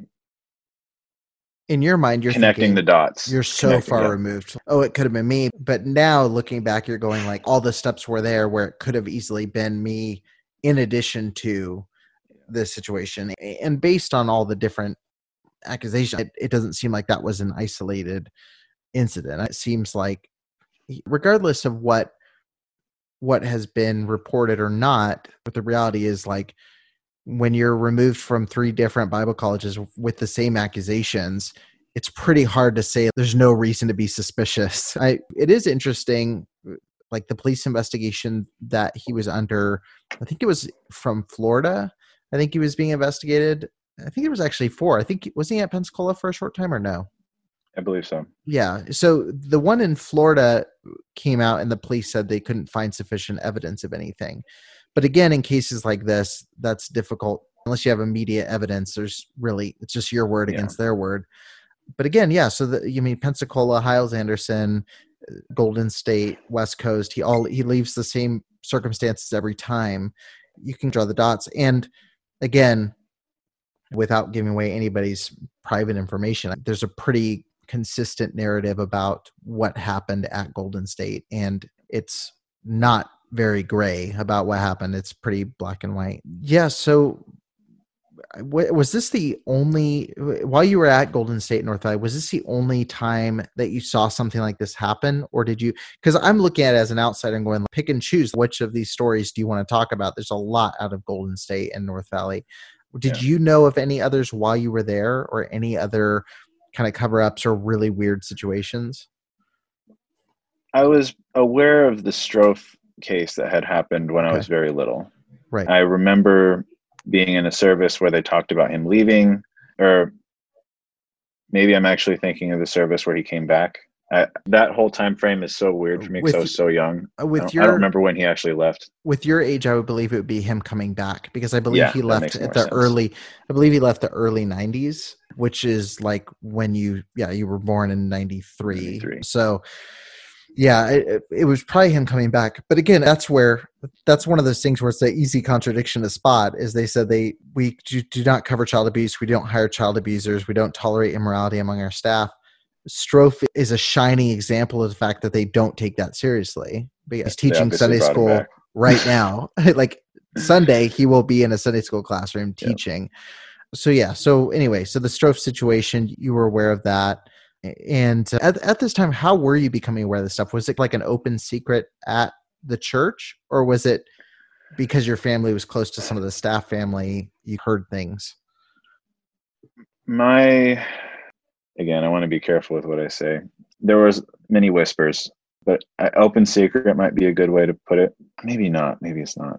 In your mind, you're connecting thinking, the dots. You're so far removed. Oh, it could have been me. But now looking back, you're going like, all the steps were there where it could have easily been me in addition to this situation. And based on all the different accusations, it doesn't seem like that was an isolated incident. It seems like, regardless of what has been reported or not, but the reality is, like, when you're removed from 3 different Bible colleges with the same accusations, it's pretty hard to say there's no reason to be suspicious. It is interesting, like the police investigation that he was under, I think it was from Florida. I think he was being investigated. I think it was actually 4. Was he at Pensacola for a short time or no? I believe so. Yeah. So the one in Florida came out and the police said they couldn't find sufficient evidence of anything. But again, in cases like this, that's difficult unless you have immediate evidence. It's just your word against their word. But again, yeah. So Pensacola, Hyles-Anderson, Golden State, West Coast, he leaves the same circumstances every time. you can draw the dots. And again, without giving away anybody's private information, there's a pretty consistent narrative about what happened at Golden State. And it's not very gray about what happened. It's pretty black and white. Yeah. So was this the only, while you were at Golden State North Valley, was this the only time that you saw something like this happen? Or did you, because I'm looking at it as an outsider and going, pick and choose which of these stories do you want to talk about? There's a lot out of Golden State and North Valley. Did you know of any others while you were there, or any other kind of cover-ups or really weird situations? I was aware of the Strofe case that had happened when I was very little. Right. I remember being in a service where they talked about him leaving, or maybe I'm actually thinking of the service where he came back. That whole time frame is so weird for me because I was so young. I don't remember when he actually left. With your age, I would believe it would be him coming back, because I believe he left at the sense. I believe he left the early 90s, which is like when you were born in 93. So yeah, it was probably him coming back. But again, that's one of those things where it's the easy contradiction to spot, is they said we do not cover child abuse. We don't hire child abusers. We don't tolerate immorality among our staff. Strofe is a shining example of the fact that they don't take that seriously. He's teaching Sunday school right now. Like Sunday, he will be in a Sunday school classroom teaching. Yep. So anyway, so the Strofe situation, you were aware of that. And at this time, how were you becoming aware of this stuff? Was it like an open secret at the church, or was it because your family was close to some of the staff family, you heard things? Again, I want to be careful with what I say. There was many whispers, but open secret might be a good way to put it. Maybe not. Maybe it's not.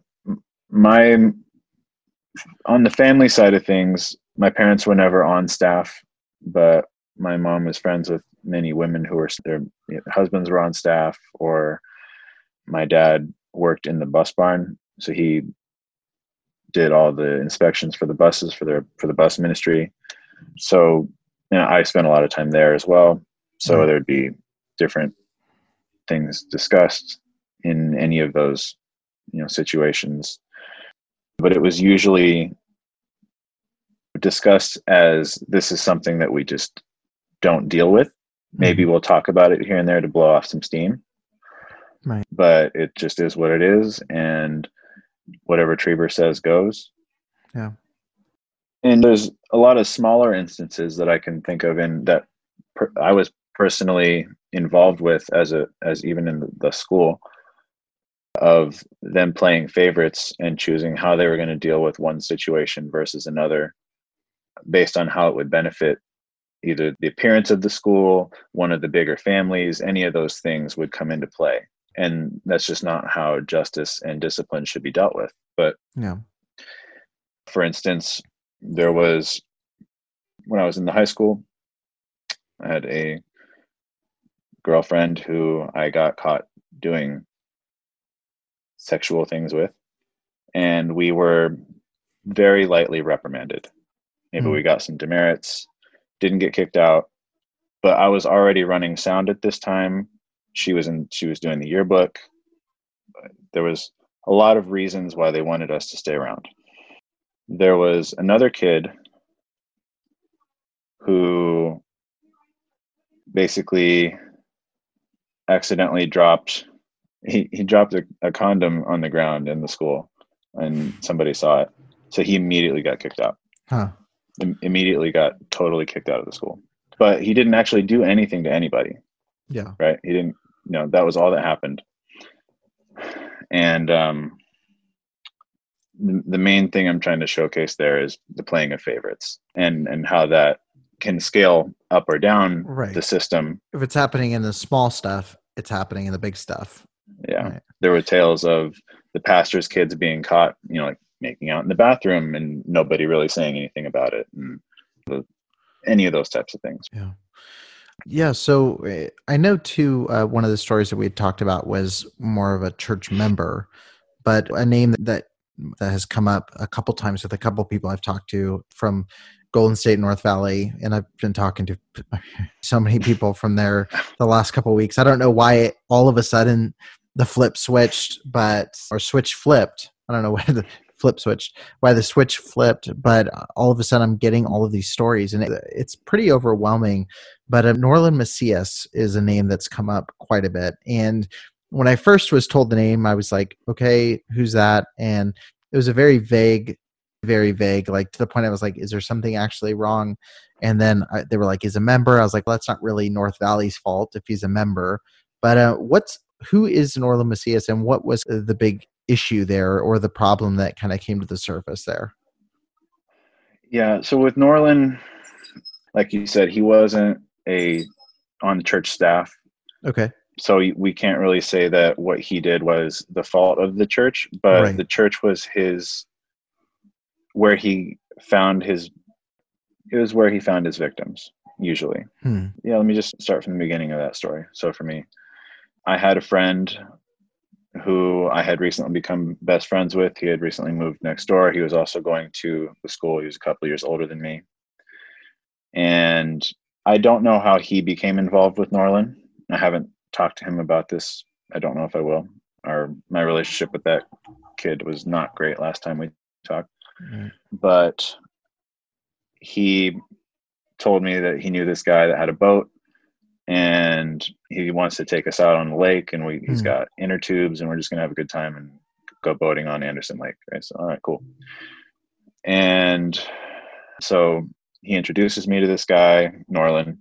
On the family side of things, my parents were never on staff, but my mom was friends with many women who were, their husbands were on staff, or my dad worked in the bus barn. So he did all the inspections for the buses for the bus ministry. So I spent a lot of time there as well. So there'd be different things discussed in any of those, situations. But it was usually discussed as, this is something that we just don't deal with. Maybe we'll talk about it here and there to blow off some steam. Right. But it just is what it is. And whatever Trieber says goes. Yeah. And there's a lot of smaller instances that I can think of that I was personally involved with as even in the school, of them playing favorites and choosing how they were going to deal with one situation versus another based on how it would benefit either the appearance of the school, one of the bigger families, any of those things would come into play. And that's just not how justice and discipline should be dealt with. But for instance, there was, when I was in the high school, I had a girlfriend who I got caught doing sexual things with, and we were very lightly reprimanded. Maybe we got some demerits, didn't get kicked out, but I was already running sound at this time. She was doing the yearbook. There was a lot of reasons why they wanted us to stay around. There was another kid who basically accidentally dropped a condom on the ground in the school, and somebody saw it. So he immediately got kicked out. Immediately got totally kicked out of the school. But he didn't actually do anything to anybody. Yeah. Right? He didn't, that was all that happened. And the main thing I'm trying to showcase there is the playing of favorites and how that can scale up or down the system. If it's happening in the small stuff, it's happening in the big stuff. Yeah. Right. There were tales of the pastor's kids being caught, like making out in the bathroom and nobody really saying anything about it, and any of those types of things. Yeah. Yeah. So I know too, one of the stories that we had talked about was more of a church member, but a name that has come up a couple times with a couple people I've talked to from Golden State, North Valley, and I've been talking to so many people from there the last couple of weeks. I don't know why all of a sudden the flip switched, switch flipped. I don't know where the the switch flipped. But all of a sudden I'm getting all of these stories, and it's pretty overwhelming. But Norland Macias is a name that's come up quite a bit. And when I first was told the name, I was like, okay, who's that? And it was a very vague, like to the point I was like, is there something actually wrong? And then they were like, he's a member. I was like, well, that's not really North Valley's fault if he's a member. But who is Norland Macias, and what was the big issue there, or the problem that kind of came to the surface there? Yeah. So with Norland, like you said, he wasn't on the church staff. Okay. So we can't really say that what he did was the fault of the church, but Right. The church was where he found his victims, usually. Yeah, let me just start from the beginning of that story. So for me, I had a friend who I had recently become best friends with. He had recently moved next door. He was also going to the school. He was a couple of years older than me. And I don't know how he became involved with Norland. I haven't talked to him about this. I don't know if I will. My relationship with that kid was not great last time we talked. Mm-hmm. But he told me that he knew this guy that had a boat, and he wants to take us out on the lake, and he's got inner tubes, and we're just going to have a good time and go boating on Anderson Lake. Right? So, all right, cool. And so he introduces me to this guy, Norland.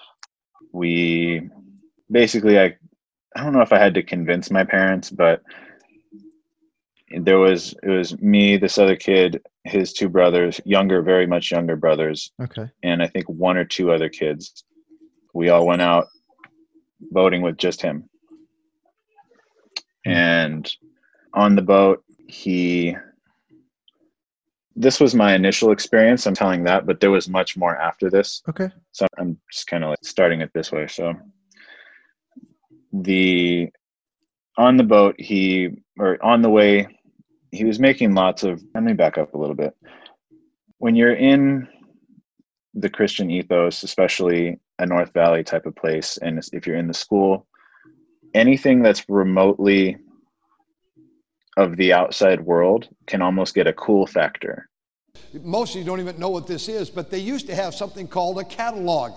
We basically, I don't know if I had to convince my parents, but it was me, this other kid, his two brothers, very much younger brothers. Okay. And I think one or two other kids. We all went out boating with just him. And on the boat, this was my initial experience. I'm telling that, but there was much more after this. Okay. So I'm just kind of like starting it this way. So on the boat, on the way, he was making let me back up a little bit. When you're in the Christian ethos, especially a North Valley type of place, and if you're in the school, anything that's remotely of the outside world can almost get a cool factor. Most of you don't even know what this is, but they used to have something called a catalog.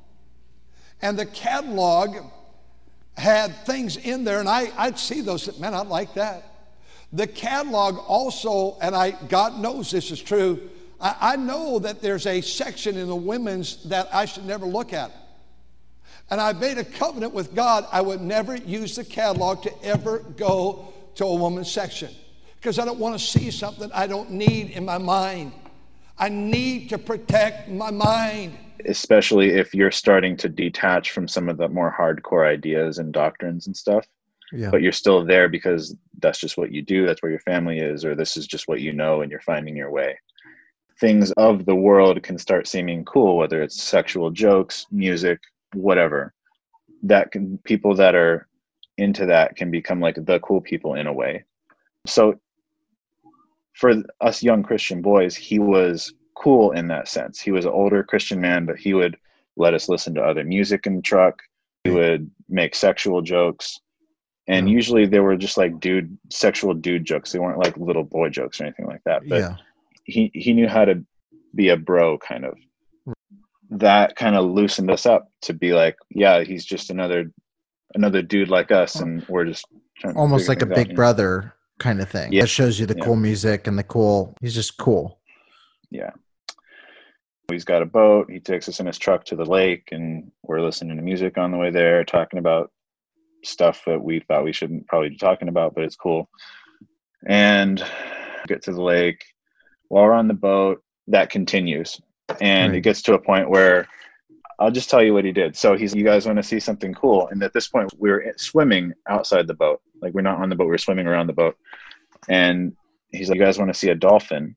And the catalog had things in there, and I'd see those, man, I like that. The catalog also, and God knows this is true, I know that there's a section in the women's that I should never look at. And I made a covenant with God, I would never use the catalog to ever go to a woman's section, because I don't want to see something I don't need in my mind. I need to protect my mind. Especially if you're starting to detach from some of the more hardcore ideas and doctrines and stuff. Yeah. But you're still there because that's just what you do. That's where your family is, or this is just what you know, and you're finding your way. Things of the world can start seeming cool, whether it's sexual jokes, music, whatever. People that are into that can become like the cool people in a way. So for us young Christian boys, he was cool in that sense. He was an older Christian man, but he would let us listen to other music in the truck. He would make sexual jokes. And usually they were just like sexual dude jokes. They weren't like little boy jokes or anything like that. But he knew how to be a bro, kind of. That kind of loosened us up to be like, yeah, he's just another dude like us, and we're just trying almost like a big brother kind of thing. That shows you the cool music and he's just cool. Yeah. He's got a boat. He takes us in his truck to the lake, and we're listening to music on the way there, talking about stuff that we thought we shouldn't probably be talking about, but it's cool. And get to the lake. While we're on the boat, that continues. And it gets to a point where I'll just tell you what he did. So you guys want to see something cool? And at this point, we were swimming outside the boat. Like, we're not on the boat. We're swimming around the boat. And he's like, you guys want to see a dolphin?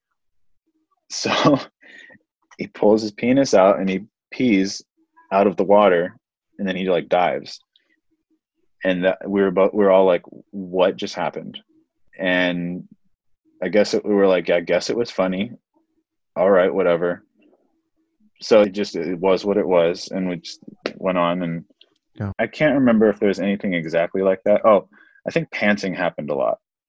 So he pulls his penis out and he pees out of the water, and then he like dives. And we were all like, what just happened? And I guess we were like, I guess it was funny. All right, whatever. So it was what it was. And we just went on, and I can't remember if there's anything exactly like that. Oh, I think pantsing happened a lot.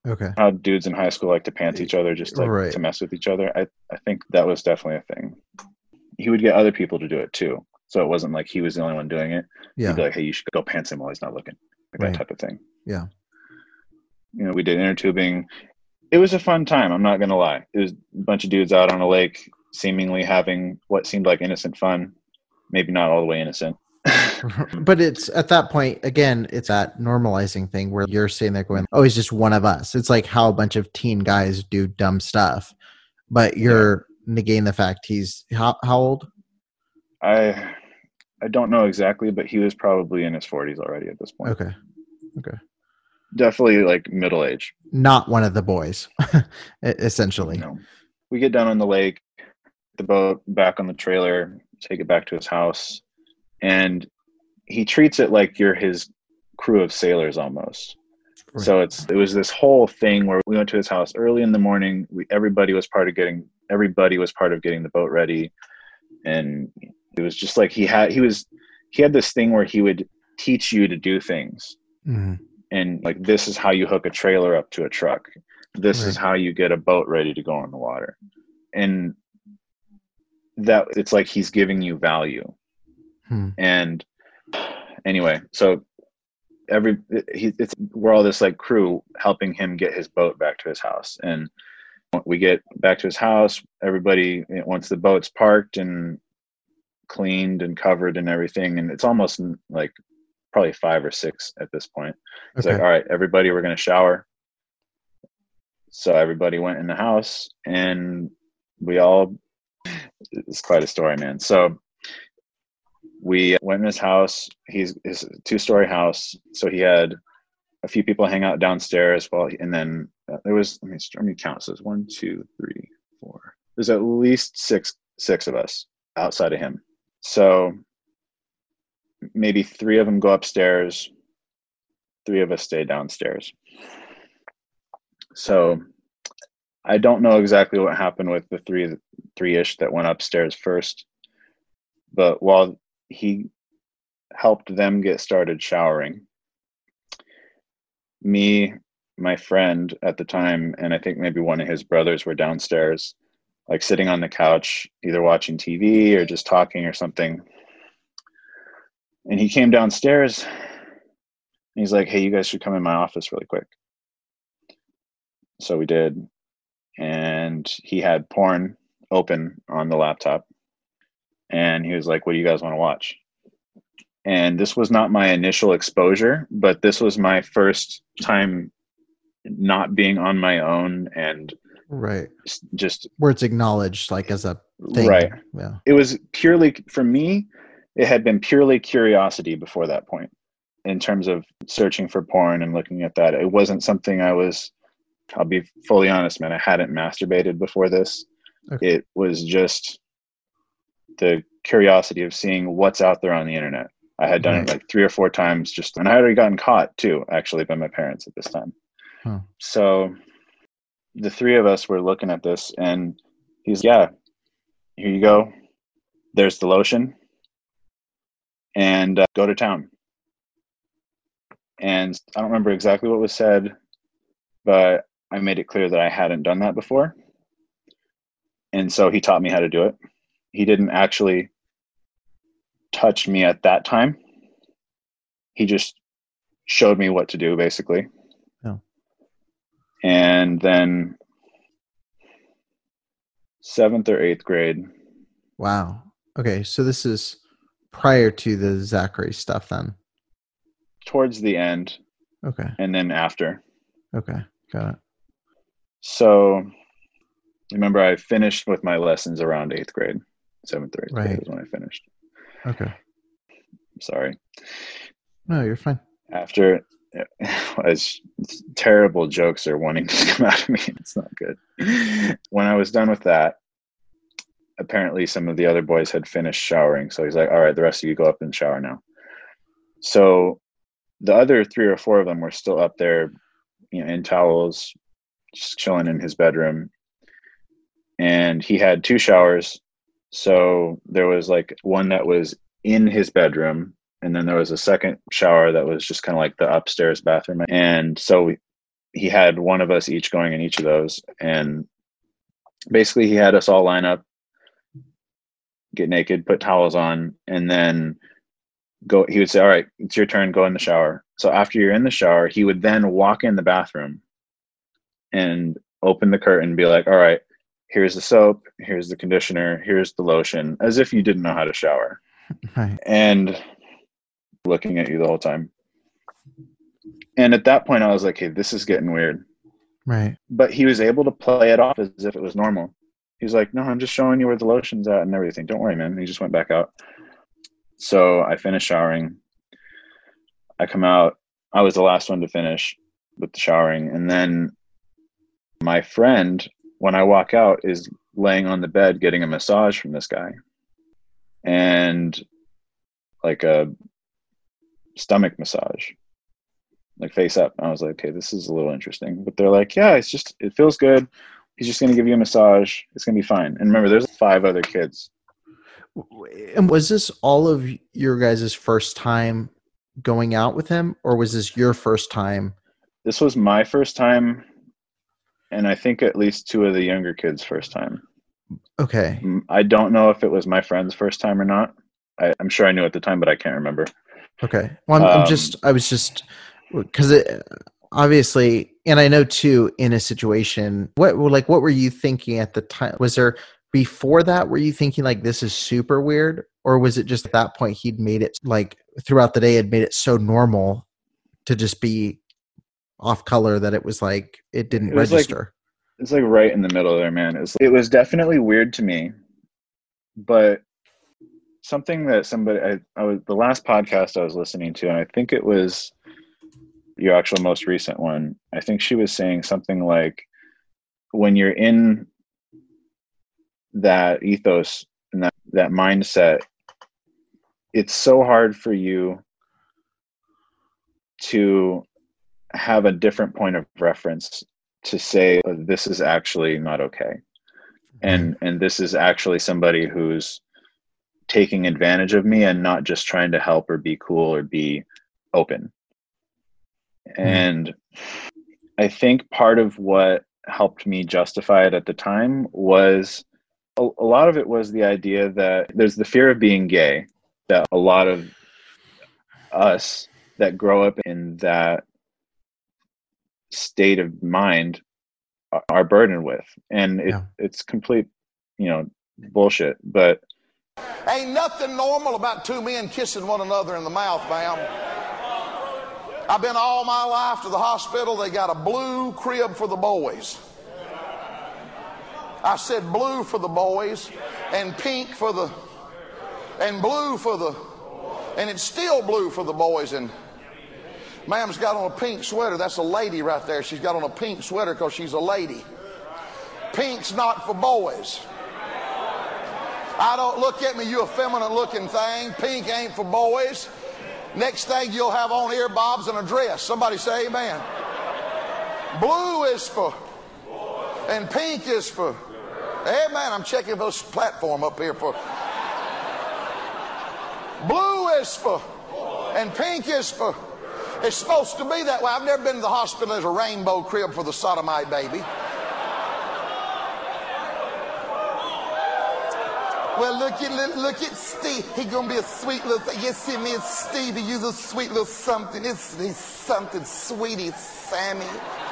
Okay. How dudes in high school like to pants each other just like Right. to mess with each other. I think that was definitely a thing. He would get other people to do it too. So it wasn't like he was the only one doing it. Yeah. He'd be like, hey, you should go pants him while he's not looking. Like Right. that type of thing. Yeah. You know, we did inner tubing. It was a fun time. I'm not going to lie. It was a bunch of dudes out on a lake, seemingly having what seemed like innocent fun. Maybe not all the way innocent. But it's at that point, again, it's that normalizing thing where you're sitting there going, oh, he's just one of us. It's like how a bunch of teen guys do dumb stuff, but you're negating the fact he's how old? I don't know exactly, but he was probably in his 40s already at this point. Okay. Definitely like middle age. Not one of the boys, essentially. No. We get down on the lake, the boat back on the trailer, take it back to his house, and he treats it like you're his crew of sailors almost. Right. So it was this whole thing where we went to his house early in the morning. Everybody was part of getting the boat ready, and it was just like he had this thing where he would teach you to do things. Mm-hmm. And like, this is how you hook a trailer up to a truck. This Right. is how you get a boat ready to go on the water. And that it's like he's giving you value. And anyway, so we're all this like crew helping him get his boat back to his house. And we get back to his house, everybody, once the boat's parked and cleaned and covered and everything, and it's almost like probably 5 or 6 at this point. It's like, all right, everybody, we're going to shower. So everybody went in the house, and it's quite a story, man. So we went in his house. His 2-story house. So he had a few people hang out downstairs and then there was, let me count. So it's 1, 2, 3, 4. There's at least six of us outside of him. So maybe 3 of them go upstairs. 3 of us stay downstairs. So I don't know exactly what happened with the three-ish that went upstairs first, but while he helped them get started showering, me, my friend at the time, and I think maybe one of his brothers were downstairs, like sitting on the couch, either watching TV or just talking or something. And he came downstairs and he's like, hey, you guys should come in my office really quick. So we did. And he had porn open on the laptop. And he was like, what do you guys want to watch? And this was not my initial exposure, but this was my first time not being on my own and right, just where it's acknowledged like as a thing. Right. Yeah. It was purely, for me, it had been purely curiosity before that point in terms of searching for porn and looking at that. It wasn't something I'll be fully honest, man, I hadn't masturbated before this. Okay. It was just the curiosity of seeing what's out there on the internet. I had done it like 3 or 4 times and I had already gotten caught too, actually, by my parents at this time. Huh. So the 3 of us were looking at this and he's, yeah, here you go. There's the lotion and go to town. And I don't remember exactly what was said, but I made it clear that I hadn't done that before. And so he taught me how to do it. He didn't actually touch me at that time. He just showed me what to do, basically. Oh. And then 7th or 8th grade. Wow. Okay. So this is prior to the Zachary stuff then? Towards the end. Okay. And then after. Okay. Got it. So remember, I finished with my lessons around 8th grade. 7th or 8th grade is when I finished. Okay. Sorry. No, you're fine. After, as terrible jokes are wanting to come out of me, it's not good. When I was done with that, apparently some of the other boys had finished showering. So he's like, all right, the rest of you go up and shower now. So the other 3 or 4 of them were still up there, in towels, just chilling in his bedroom. And he had 2 showers. So there was like one that was in his bedroom, and then there was a second shower that was just kind of like the upstairs bathroom. And so he had one of us each going in each of those. And basically he had us all line up, get naked, put towels on, and then go. He would say, all right, it's your turn, go in the shower. So after you're in the shower, he would then walk in the bathroom and open the curtain and be like, all right, here's the soap, here's the conditioner, here's the lotion, as if you didn't know how to shower. Right. And looking at you the whole time. And at that point I was like, hey, this is getting weird. Right. But he was able to play it off as if it was normal. He's like, no, I'm just showing you where the lotion's at and everything. Don't worry, man. And he just went back out. So I finished showering. I come out. I was the last one to finish with the showering. And then my friend, when I walk out, is laying on the bed getting a massage from this guy. And like a stomach massage, like face up. I was like, okay, this is a little interesting. But they're like, yeah, it feels good. He's just going to give you a massage. It's going to be fine. And remember, there's 5 other kids. And was this all of your guys' first time going out with him, or was this your first time? This was my first time, and I think at least 2 of the younger kids' first time. Okay. I don't know if it was my friend's first time or not. I'm sure I knew at the time, but I can't remember. Okay. Well, I was just, because obviously, and I know too, in a situation, what were you thinking at the time? Was there, before that, were you thinking like, this is super weird? Or was it just at that point he'd made it, like throughout the day, had made it so normal to just be off color that it was like, it didn't register? It's like right in the middle there, man. It was definitely weird to me, but something that the last podcast I was listening to, and I think it was your actual most recent one, I think she was saying something like, when you're in that ethos and that mindset, it's so hard for you to have a different point of reference to say, oh, this is actually not okay. And this is actually somebody who's taking advantage of me and not just trying to help or be cool or be open. And I think part of what helped me justify it at the time was a lot of it was the idea that there's the fear of being gay that a lot of us that grow up in that state of mind are burdened with. And it's complete, bullshit. But ain't nothing normal about 2 men kissing one another in the mouth, ma'am. I've been all my life to the hospital. They got a blue crib for the boys. I said blue for the boys and pink for the, and blue for the, and it's still blue for the boys. And ma'am's got on a pink sweater. That's a lady right there. She's got on a pink sweater because she's a lady. Pink's not for boys. I don't, look at me, you effeminate looking thing. Pink ain't for boys. Next thing you'll have on earbobs and a dress. Somebody say amen. Blue is for, and pink is for, amen. I'm checking this platform up here for. Blue is for, and pink is for. It's supposed to be that way. I've never been to the hospital. There's a rainbow crib for the sodomite baby. Well, look at Steve. He gonna be a sweet little thing. Yes, he is, Stevie. You's a sweet little something. He's something, sweetie, Sammy.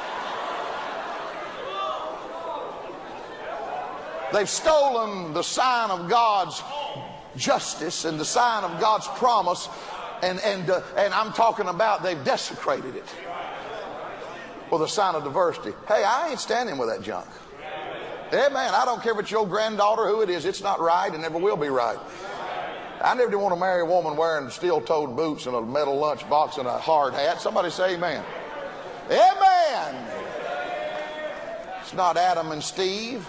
They've stolen the sign of God's justice and the sign of God's promise, and I'm talking about they've desecrated it for the sign of diversity. Hey, I ain't standing with that junk. Hey, man, I don't care if it's your granddaughter, who it is. It's not right and never will be right. I never did want to marry a woman wearing steel-toed boots and a metal lunchbox and a hard hat. Somebody say amen. Amen. It's not Adam and Steve.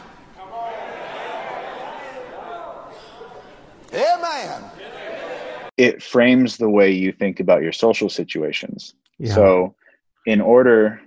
Amen. It frames the way you think about your social situations. Yeah. So in order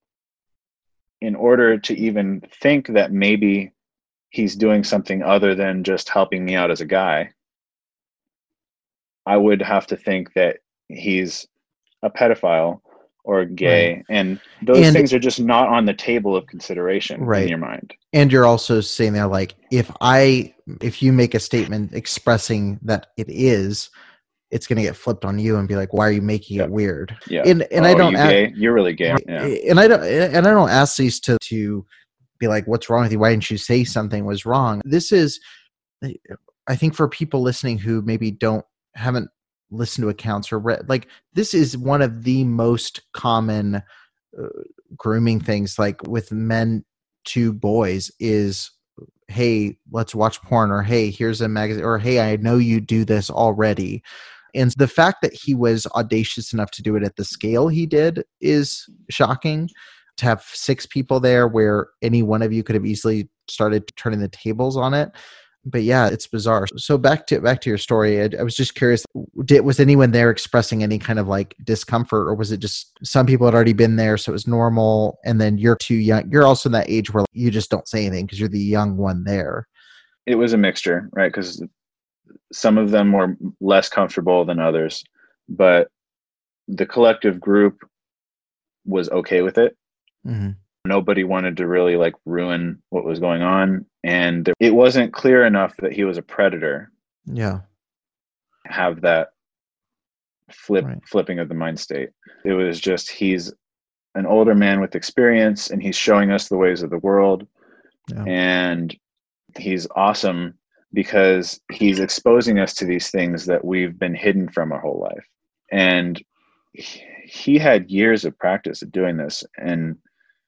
to even think that maybe he's doing something other than just helping me out as a guy, I would have to think that he's a pedophile or gay. And those things are just not on the table of consideration in your mind. And you're also saying there, like, if you make a statement expressing that it is, it's going to get flipped on you and be like, why are you making it weird? Yeah. And I don't, gay? You're really gay. Right? Yeah. And I don't ask these to be like, what's wrong with you? Why didn't you say something was wrong? This is, I think, for people listening who maybe haven't listened to accounts or read, like, this is one of the most common grooming things, like with men to boys, is, hey, let's watch porn, or hey, here's a magazine, or hey, I know you do this already. And the fact that he was audacious enough to do it at the scale he did is shocking. To have 6 people there where any one of you could have easily started turning the tables on it. But yeah, it's bizarre. So back to your story, I was just curious, was anyone there expressing any kind of like discomfort, or was it just some people had already been there, so it was normal, and then you're too young? You're also in that age where you just don't say anything because you're the young one there. It was a mixture, right? Because some of them were less comfortable than others, but the collective group was okay with it. Mm-hmm. Nobody wanted to really like ruin what was going on. And it wasn't clear enough that he was a predator. Yeah. Have that flipping of the mind state. It was just, he's an older man with experience and he's showing us the ways of the world. Yeah. And he's awesome because he's exposing us to these things that we've been hidden from our whole life. And he had years of practice at doing this. And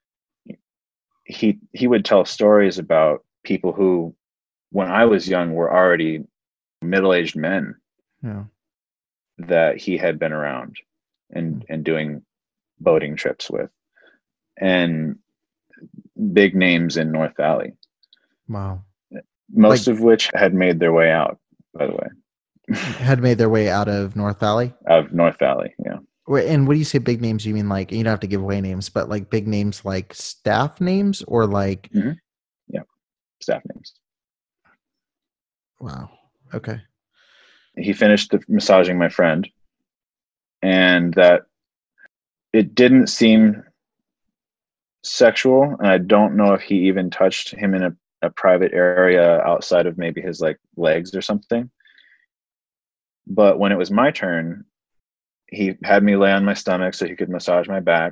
he would tell stories about people who, when I was young, were already middle-aged men. Yeah. That he had been around and doing boating trips with, and big names in North Valley. Wow. Most of which had made their way out, by the way. Had made their way out of North Valley? Out of North Valley, yeah. And when you say big names, you mean like, you don't have to give away names, but like big names like staff names, or like... Mm-hmm. Yeah, staff names. Wow. Okay. He finished massaging my friend, and that it didn't seem sexual. And I don't know if he even touched him in a private area outside of maybe his like legs or something. But when it was my turn, he had me lay on my stomach so he could massage my back.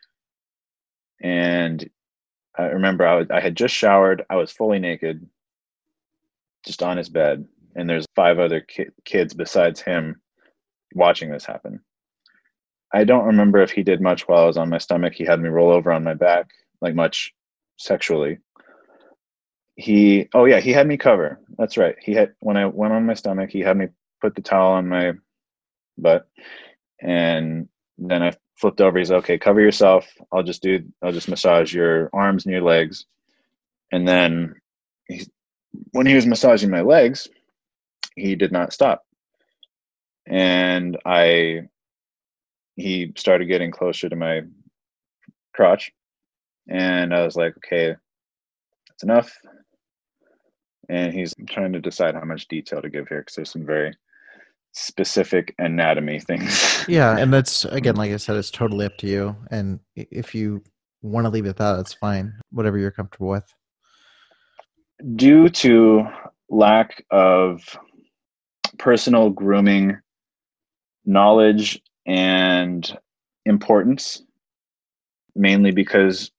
And I remember I had just showered. I was fully naked, just on his bed. And there's 5 other kids besides him watching this happen. I don't remember if he did much while I was on my stomach. He had me roll over on my back, like much sexually. He had me cover. That's right. When I went on my stomach, he had me put the towel on my butt, and then I flipped over. He's okay, cover yourself. I'll just massage your arms and your legs. And then when he was massaging my legs, he did not stop. And he started getting closer to my crotch, and I was like, okay, that's enough. And he's trying to decide how much detail to give here, because there's some very specific anatomy things. Yeah, and that's, again, like I said, it's totally up to you. And if you want to leave it at that, that's fine. Whatever you're comfortable with. Due to lack of personal grooming knowledge and importance, mainly because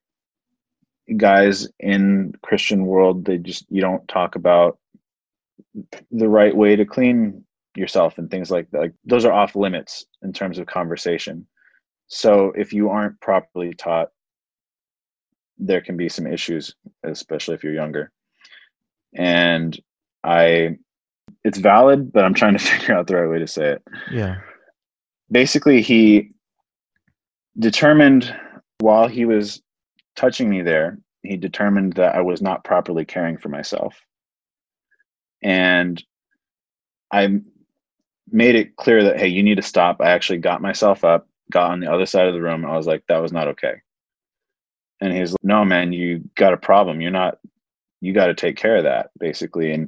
guys in Christian world, you don't talk about the right way to clean yourself and things like that. Like, those are off limits in terms of conversation. So if you aren't properly taught, there can be some issues, especially if you're younger. And it's valid, but I'm trying to figure out the right way to say it. Yeah. Basically, he determined while he was touching me there, he determined that I was not properly caring for myself. And I made it clear that, hey, you need to stop. I actually got myself up, got on the other side of the room. I was like, that was not okay. And he's like, no, man, you got a problem. You got to take care of that, basically. And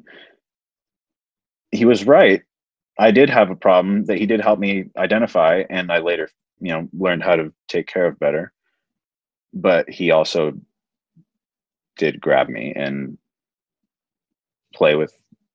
he was right. I did have a problem that he did help me identify, and I later learned how to take care of better. But he also did grab me and play with,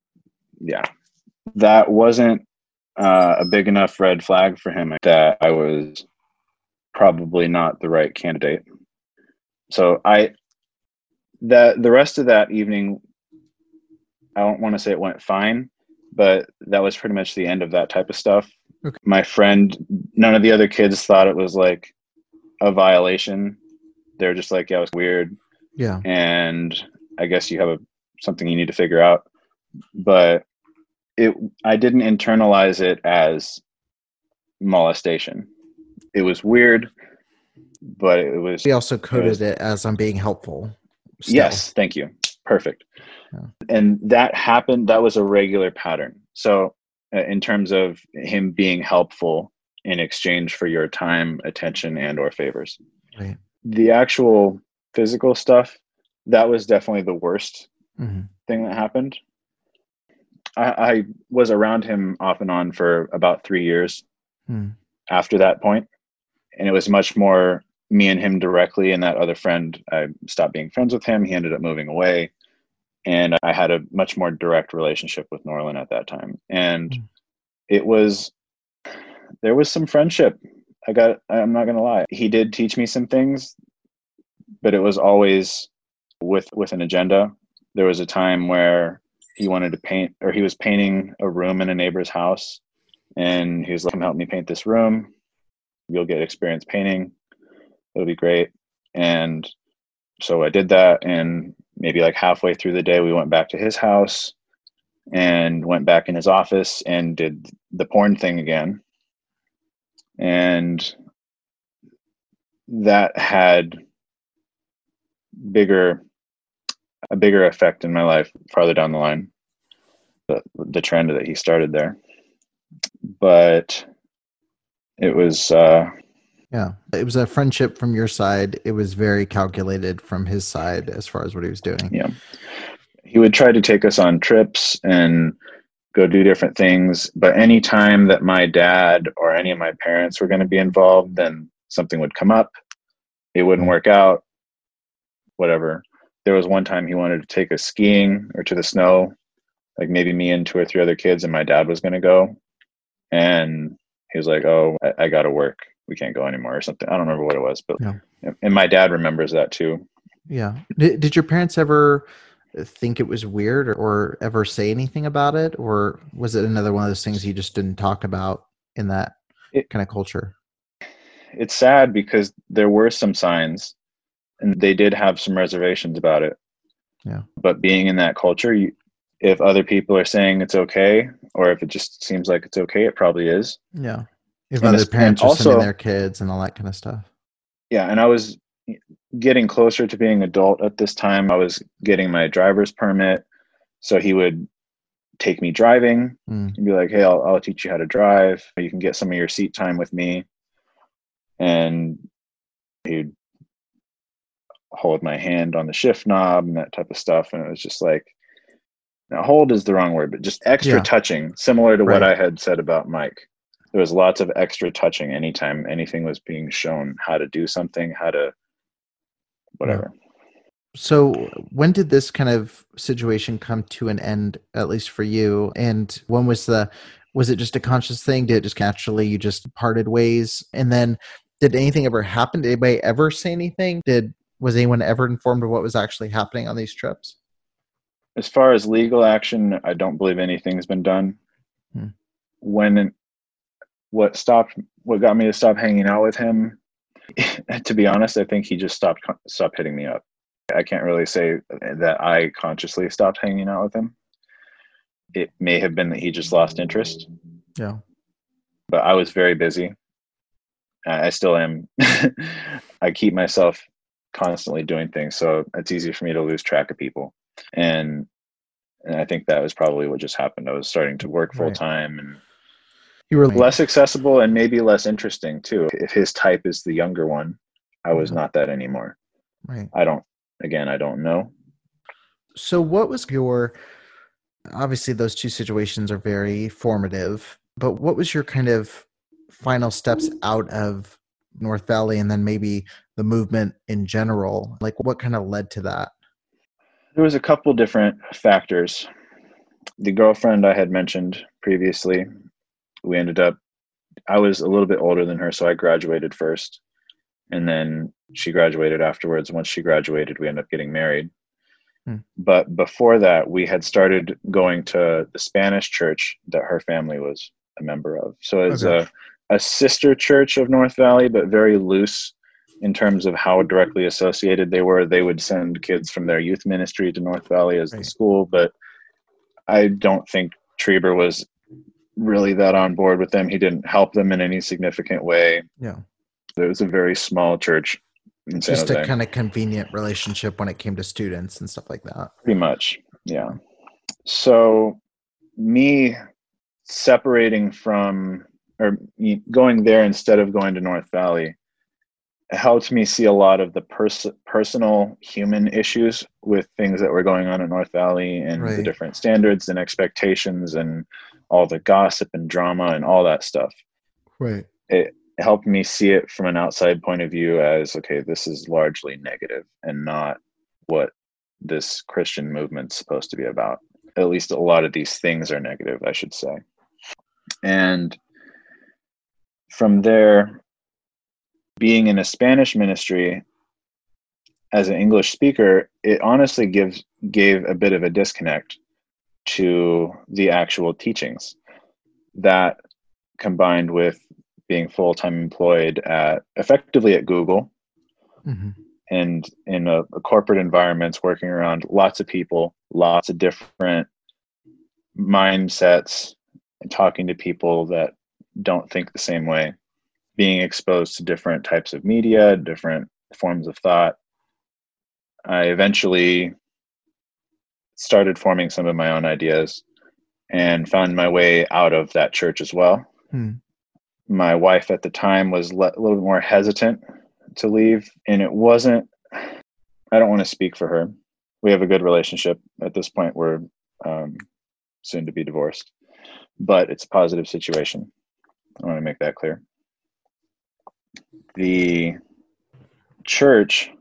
that wasn't a big enough red flag for him that I was probably not the right candidate. So the rest of that evening, I don't want to say it went fine, but that was pretty much the end of that type of stuff. Okay. My friend, none of the other kids thought it was like a violation. They're just like, yeah, it was weird. Yeah. And I guess you have something you need to figure out. But I didn't internalize it as molestation. It was weird, but it was. We also coded it as I'm being helpful. Still. Yes, thank you. Perfect. Yeah. And that happened. That was a regular pattern. So in terms of him being helpful in exchange for your time, attention, and or favors. Right. The actual physical stuff, that was definitely the worst thing that happened. I was around him off and on for about 3 years after that point. And it was much more me and him directly, and that other friend, I stopped being friends with him. He ended up moving away. And I had a much more direct relationship with Norlin at that time. And there was some friendship. I'm not going to lie. He did teach me some things, but it was always with an agenda. There was a time where he wanted to paint, or he was painting a room in a neighbor's house. And he was like, come help me paint this room. You'll get experience painting. It'll be great. And so I did that. And maybe like halfway through the day, we went back to his house and went back in his office and did the porn thing again. And that had a bigger effect in my life farther down the line, the trend that he started there. But it was it was a friendship from your side. It was very calculated from his side as far as what he was doing. Yeah, he would try to take us on trips and go do different things, but any time that my dad or any of my parents were going to be involved, then something would come up. It wouldn't work out, whatever. There was one time he wanted to take us skiing or to the snow, like maybe me and 2 or 3 other kids, and my dad was going to go. And he was like, oh, I got to work. We can't go anymore or something. I don't remember what it was, but and my dad remembers that too. Yeah. Did your parents ever think it was weird or ever say anything about it? Or was it another one of those things you just didn't talk about in that kind of culture? It's sad because there were some signs and they did have some reservations about it. Yeah. But being in that culture, if other people are saying it's okay, or if it just seems like it's okay, it probably is. Yeah. If other parents are sending their kids and all that kind of stuff. Yeah. And I was getting closer to being adult at this time. I was getting my driver's permit. So he would take me driving and be like, hey, I'll teach you how to drive. You can get some of your seat time with me. And he'd hold my hand on the shift knob and that type of stuff. And it was just like, now hold is the wrong word, but just extra touching, similar to what I had said about Mike. There was lots of extra touching anytime anything was being shown, how to do something, how to whatever. So when did this kind of situation come to an end, at least for you? And when was it just a conscious thing? Did it just naturally, you just parted ways? And then did anything ever happen? Did anybody ever say anything? Was anyone ever informed of what was actually happening on these trips? As far as legal action, I don't believe anything's been done. What got me to stop hanging out with him, to be honest, I think he just stopped hitting me up. I can't really say that I consciously stopped hanging out with him. It may have been that he just lost interest. Yeah. But I was very busy. I still am. I keep myself constantly doing things, so it's easy for me to lose track of people. And I think that was probably what just happened. I was starting to work full time, and you were less accessible and maybe less interesting too. If his type is the younger one, I was not that anymore. Right. I don't know. So what was obviously those two situations are very formative, but what was your kind of final steps out of North Valley and then maybe the movement in general? Like, what kind of led to that? There was a couple different factors. The girlfriend I had mentioned previously, I was a little bit older than her, so I graduated first. And then she graduated afterwards. Once she graduated, we ended up getting married. But before that, we had started going to the Spanish church that her family was a member of. So it's a sister church of North Valley, but very loose in terms of how directly associated they were. They would send kids from their youth ministry to North Valley as the school, but I don't think Trieber was really that on board with them. He didn't help them in any significant way. Yeah. It was a very small church in San Just Jose. a kind of convenient relationship when it came to students and stuff like that. Pretty much, yeah. So me separating from, or going there instead of going to North Valley, helped me see a lot of the personal human issues with things that were going on in North Valley, and the different standards and expectations and all the gossip and drama and all that stuff. Right. It helped me see it from an outside point of view as, okay, this is largely negative and not what this Christian movement's supposed to be about. At least a lot of these things are negative, I should say. And from there, being in a Spanish ministry as an English speaker, it honestly gave a bit of a disconnect to the actual teachings. That combined with being full-time employed effectively at Google, and in a corporate environments, working around lots of people, lots of different mindsets, and talking to people that don't think the same way, being exposed to different types of media, different forms of thought. I eventually started forming some of my own ideas and found my way out of that church as well. My wife at the time was a little bit more hesitant to leave, and it wasn't, I don't want to speak for her. We have a good relationship. At this point, we're soon to be divorced, but it's a positive situation. I want to make that clear. The church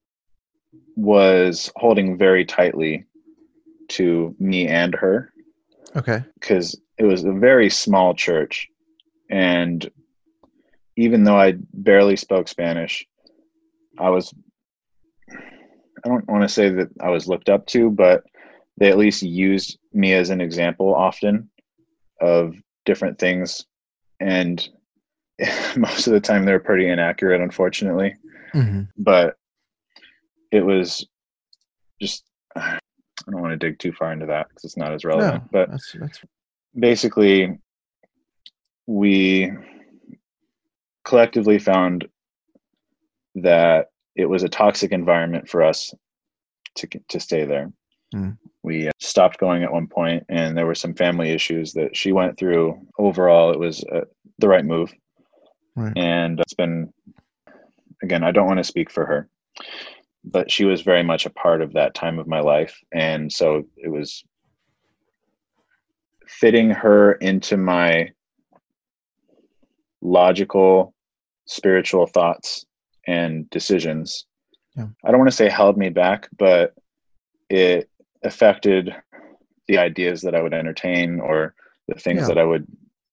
was holding very tightly to me and her. Okay. Because it was a very small church. And even though I barely spoke Spanish, I don't want to say that I was looked up to, but they at least used me as an example often of different things. And most of the time they're pretty inaccurate, unfortunately. But it was just, I don't want to dig too far into that because it's not as relevant. But that's basically, we collectively found that it was a toxic environment for us to stay there. We stopped going at one point, and there were some family issues that she went through. Overall, it was the right move. And it's been, again, I don't want to speak for her, but she was very much a part of that time of my life. And so it was fitting her into my logical, spiritual thoughts and decisions. I don't want to say held me back, but it affected the ideas that I would entertain or the things that I would,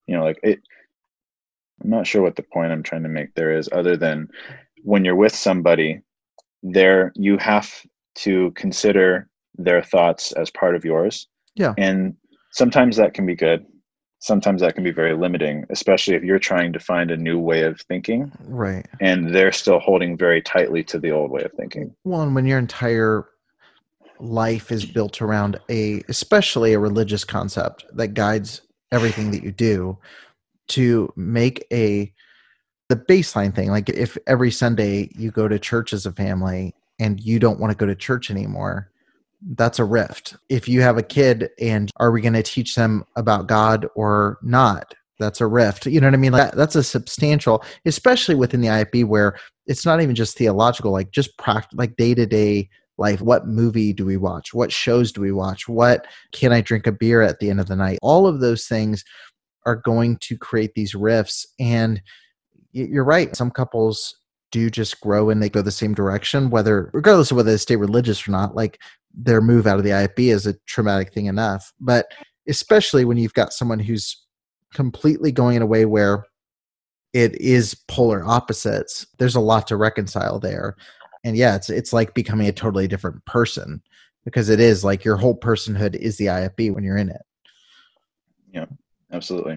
I'm not sure what the point I'm trying to make there is, other than when you're with somebody there, you have to consider their thoughts as part of yours. And sometimes that can be good. Sometimes that can be very limiting, especially if you're trying to find a new way of thinking. And they're still holding very tightly to the old way of thinking. Well, and when your entire life is built around especially a religious concept that guides everything that you do, to make the baseline thing, like if every Sunday you go to church as a family and you don't want to go to church anymore, that's a rift. If you have a kid and are we going to teach them about God or not, that's a rift. You know what I mean? Like that's a substantial, especially within the IFB, where it's not even just theological, like just like day-to-day life. What movie do we watch? What shows do we watch? What can I drink a beer at the end of the night? All of those things are going to create these rifts. And you're right. Some couples do just grow and they go the same direction, regardless of whether they stay religious or not. Like, their move out of the IFB is a traumatic thing enough. But especially when you've got someone who's completely going in a way where it is polar opposites, there's a lot to reconcile there. And yeah, it's like becoming a totally different person, because it is like your whole personhood is the IFB when you're in it. Yeah, absolutely.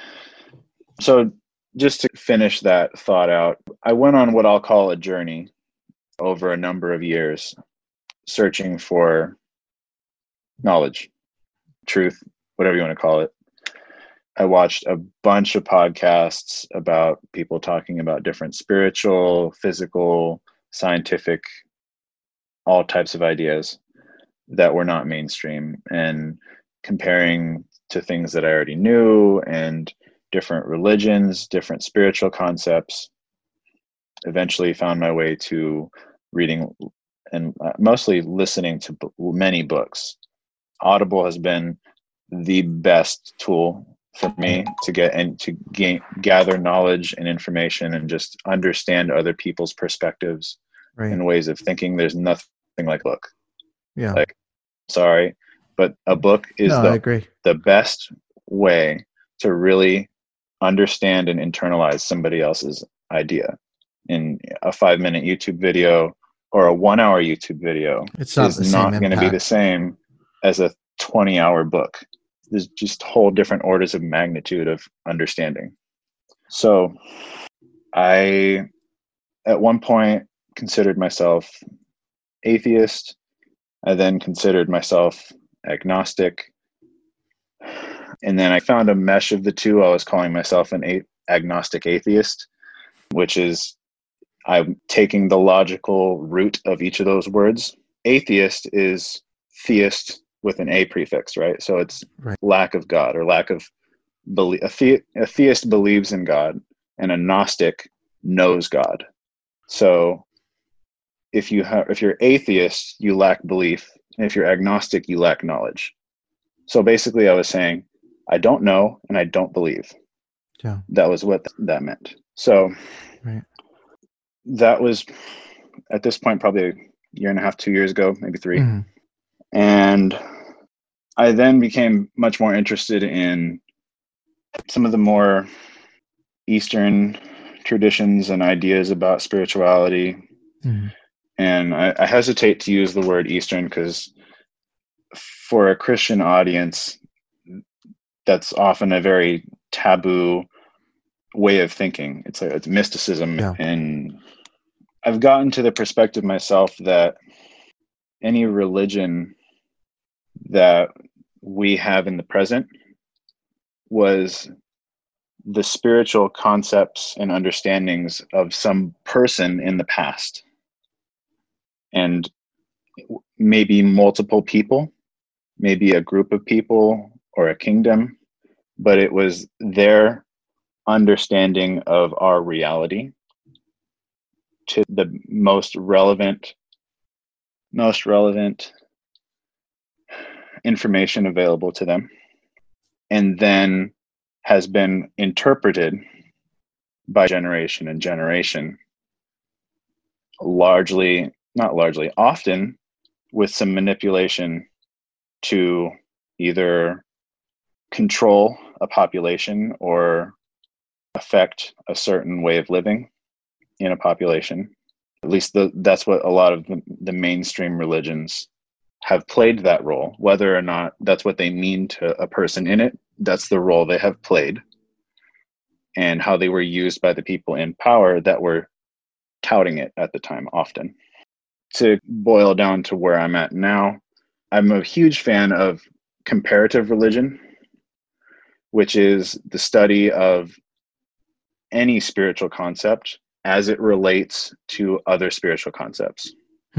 So just to finish that thought out, I went on what I'll call a journey over a number of years, searching for knowledge, truth, whatever you want to call it. I watched a bunch of podcasts about people talking about different spiritual, physical, scientific, all types of ideas that were not mainstream, and comparing to things that I already knew and different religions, different spiritual concepts. Eventually found my way to reading and mostly listening to many books. Audible has been the best tool for me to get and to gather knowledge and information and just understand other people's perspectives and ways of thinking. There's nothing like a book. Yeah. Like, sorry, but a book is the best way to really understand and internalize somebody else's idea. In a 5-minute YouTube video or a 1-hour YouTube video, it's not going to be the same as a 20-hour book. There's just whole different orders of magnitude of understanding. So I, at one point, considered myself atheist. I then considered myself agnostic. And then I found a mesh of the two. I was calling myself an agnostic atheist, which is I'm taking the logical root of each of those words. Atheist is theist with an A prefix, right? So it's lack of God or lack of belief. A theist believes in God, and a Gnostic knows God. So if you're atheist, you lack belief, and if you're agnostic, you lack knowledge. So basically, I was saying, I don't know and I don't believe. Yeah, that was what that meant. So that was at this point probably a year and a half, 2 years ago, maybe 3. Mm-hmm. And I then became much more interested in some of the more Eastern traditions and ideas about spirituality. Mm-hmm. And I hesitate to use the word Eastern because for a Christian audience, that's often a very taboo way of thinking. It's mysticism. Yeah. And I've gotten to the perspective myself that any religion that we have in the present was the spiritual concepts and understandings of some person in the past, and maybe multiple people, maybe a group of people or a kingdom, but it was their understanding of our reality to the most relevant information available to them, and then has been interpreted by generation and generation, often with some manipulation to either control a population or affect a certain way of living in a population. At least that's what a lot of the mainstream religions have played that role. Whether or not that's what they mean to a person in it, that's the role they have played, and how they were used by the people in power that were touting it at the time often. To boil down to where I'm at now, I'm a huge fan of comparative religion, which is the study of any spiritual concept as it relates to other spiritual concepts.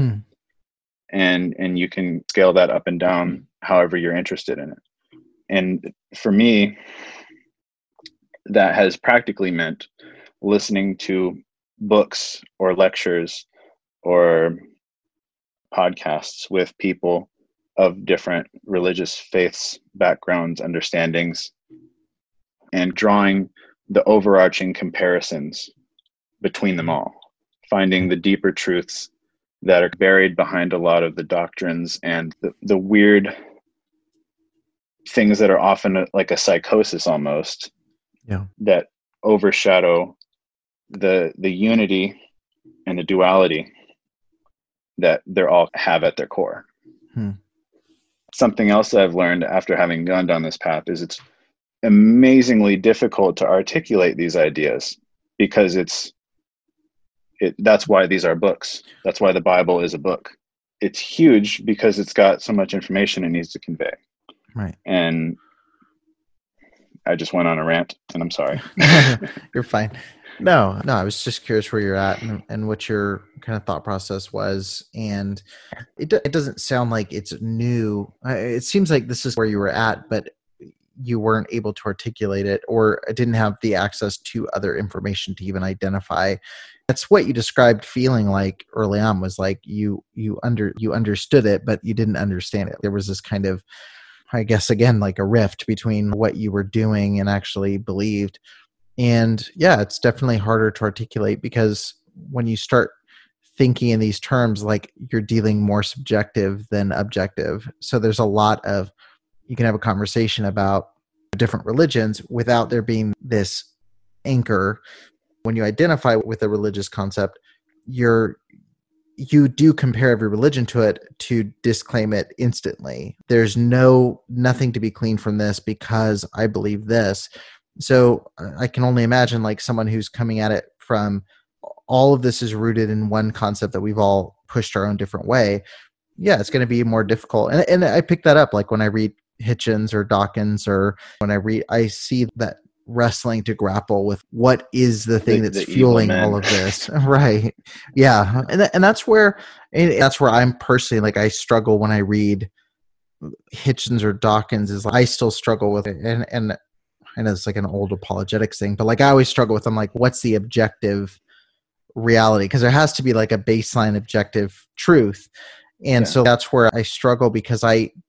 And you can scale that up and down however you're interested in it. And for me, that has practically meant listening to books or lectures or podcasts with people of different religious faiths, backgrounds, understandings, and drawing the overarching comparisons between them all, finding the deeper truths that are buried behind a lot of the doctrines and the weird things that are often like a psychosis almost, that overshadow the unity and the duality that they're all have at their core. Something else that I've learned after having gone down this path is it's amazingly difficult to articulate these ideas, because that's why these are books. That's why the Bible is a book. It's huge because it's got so much information it needs to convey. Right. And I just went on a rant, and I'm sorry. You're fine. No, I was just curious where you're at and what your kind of thought process was. And it doesn't sound like it's new. It seems like this is where you were at, but you weren't able to articulate it or didn't have the access to other information to even identify. That's what you described feeling like early on, was like you understood it, but you didn't understand it. There was this kind of, I guess, again, like a rift between what you were doing and actually believed. And yeah, it's definitely harder to articulate, because when you start thinking in these terms, like you're dealing more subjective than objective. So there's a lot of, you can have a conversation about different religions without there being this anchor. When you identify with a religious concept, you do compare every religion to it to disclaim it instantly. There's nothing to be gleaned from this because I believe this. So I can only imagine like someone who's coming at it from all of this is rooted in one concept that we've all pushed our own different way. Yeah, it's going to be more difficult. And I pick that up like when I read Hitchens or Dawkins, or when I see that wrestling to grapple with what is the thing that's fueling all of this. Right. Yeah. And that's where I'm personally, like, I struggle when I read Hitchens or Dawkins, is I still struggle with it. And I know it's like an old apologetics thing, but like I always struggle with them, like, what's the objective reality? Because there has to be like a baseline objective truth. And so that's where I struggle, because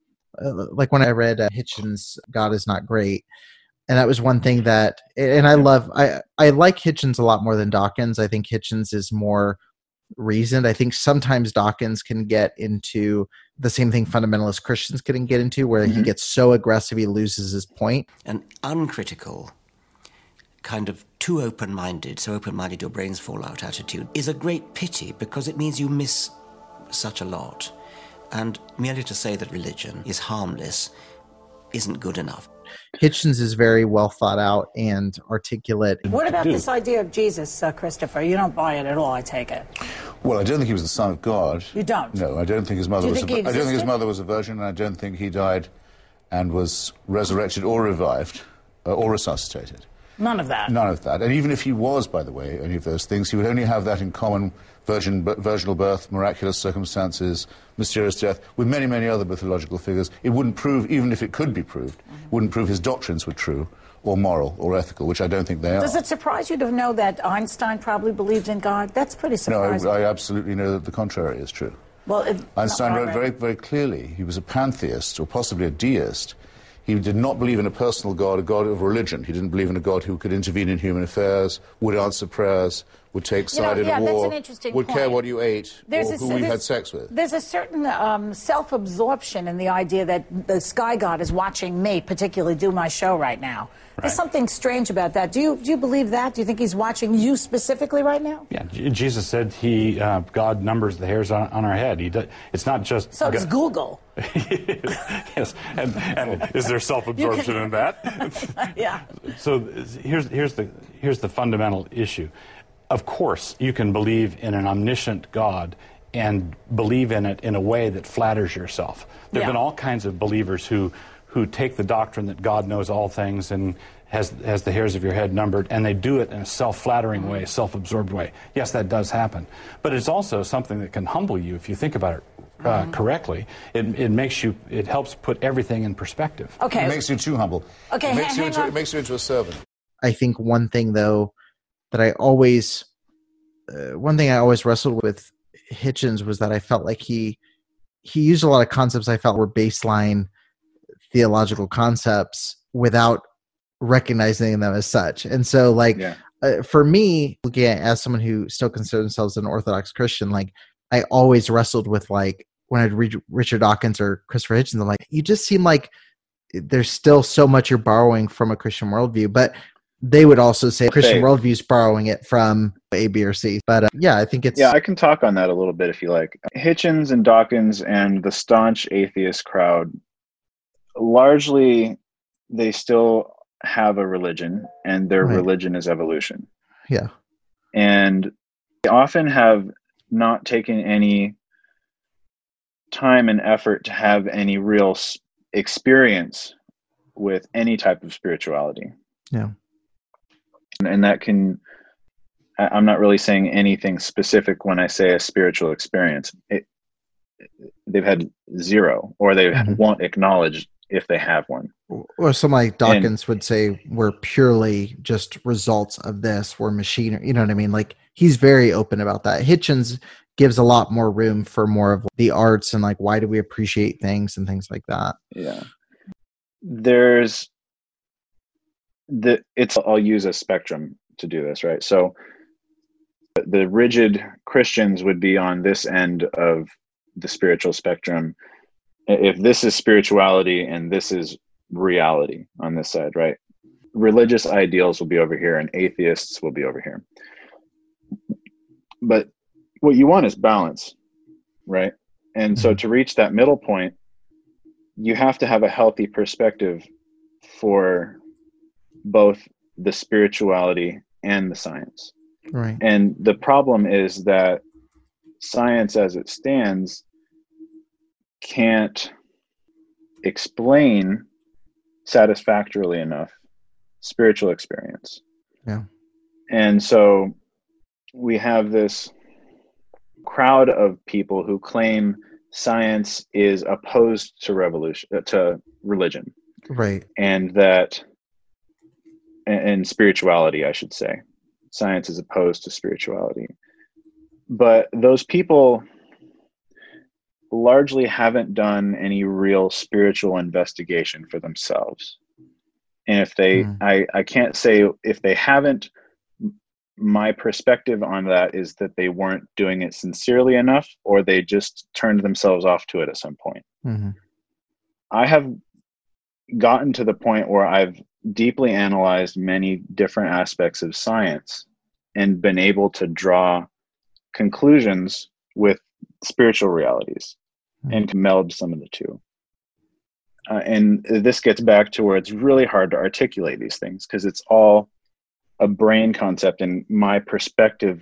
like when I read Hitchens' God is Not Great, and that was one thing that, and I like Hitchens a lot more than Dawkins. I think Hitchens is more reasoned. I think sometimes Dawkins can get into the same thing fundamentalist Christians can get into, where he gets so aggressive he loses his point. An uncritical, kind of too open-minded, so open-minded your brains fall out attitude is a great pity, because it means you miss such a lot. And merely to say that religion is harmless isn't good enough. Hitchens is very well thought out and articulate. What about this idea of Jesus, Christopher? You don't buy it at all, I take it. Well, I don't think he was the Son of God. You don't? No, I don't think his mother was. I don't think his mother was a virgin, and I don't think he died and was resurrected or revived or resuscitated. None of that. None of that. And even if he was, by the way, any of those things, he would only have that in common: virginal birth, miraculous circumstances, mysterious death, with many, many other mythological figures. It wouldn't prove, even if it could be proved, wouldn't prove his doctrines were true or moral or ethical, which I don't think they are. Does it surprise you to know that Einstein probably believed in God? That's pretty surprising. No, I absolutely know that the contrary is true. Well, Einstein wrote very, very clearly he was a pantheist, or possibly a deist. He did not believe in a personal God, a God of religion. He didn't believe in a God who could intervene in human affairs, would answer prayers, would take side in a war, would care what you ate, or who you had sex with. There's a certain self-absorption in the idea that the sky god is watching me, particularly do my show right now. Right. There's something strange about that. Do you believe that? Do you think he's watching you specifically right now? Yeah, Jesus said God numbers the hairs on our head. It's not just... So it's Google. Yes, and is there self-absorption in that? Yeah. So here's the fundamental issue. Of course, you can believe in an omniscient God and believe in it in a way that flatters yourself. There have been all kinds of believers who take the doctrine that God knows all things and has the hairs of your head numbered, and they do it in a self-flattering way, self-absorbed way. Yes, that does happen. But it's also something that can humble you if you think about it correctly. It helps put everything in perspective. Okay. It makes you too humble. Okay, it makes you into a servant. I think one thing, though, that I always wrestled with Hitchens was that I felt like he used a lot of concepts I felt were baseline theological concepts without recognizing them as such. And so like, for me, looking at as someone who still considers themselves an Orthodox Christian, like I always wrestled with like when I'd read Richard Dawkins or Christopher Hitchens, I'm like, you just seem like there's still so much you're borrowing from a Christian worldview, but they would also say Christian worldview is borrowing it from A, B, or C. But yeah, I think it's... Yeah, I can talk on that a little bit if you like. Hitchens and Dawkins and the staunch atheist crowd, largely they still have a religion, and their religion is evolution. Yeah. And they often have not taken any time and effort to have any real experience with any type of spirituality. Yeah. And that can, I'm not really saying anything specific when I say a spiritual experience. They've had zero, or they won't acknowledge if they have one. Or something like Dawkins would say, we're purely just results of this, we're machinery. You know what I mean? Like he's very open about that. Hitchens gives a lot more room for more of the arts and like, why do we appreciate things and things like that? Yeah. I'll use a spectrum to do this, right? So the rigid Christians would be on this end of the spiritual spectrum. If this is spirituality and this is reality on this side, right? Religious ideals will be over here and atheists will be over here. But what you want is balance, right? And so to reach that middle point, you have to have a healthy perspective for both the spirituality and the science. Right. And the problem is that science as it stands can't explain satisfactorily enough spiritual experience. Yeah. And so we have this crowd of people who claim science is opposed to religion. Right. And spirituality, I should say. Science is opposed to spirituality. But those people largely haven't done any real spiritual investigation for themselves. And if they, I can't say if they haven't, my perspective on that is that they weren't doing it sincerely enough, or they just turned themselves off to it at some point. I have gotten to the point where I've deeply analyzed many different aspects of science and been able to draw conclusions with spiritual realities and to meld some of the two. And this gets back to where it's really hard to articulate these things because it's all a brain concept, and my perspective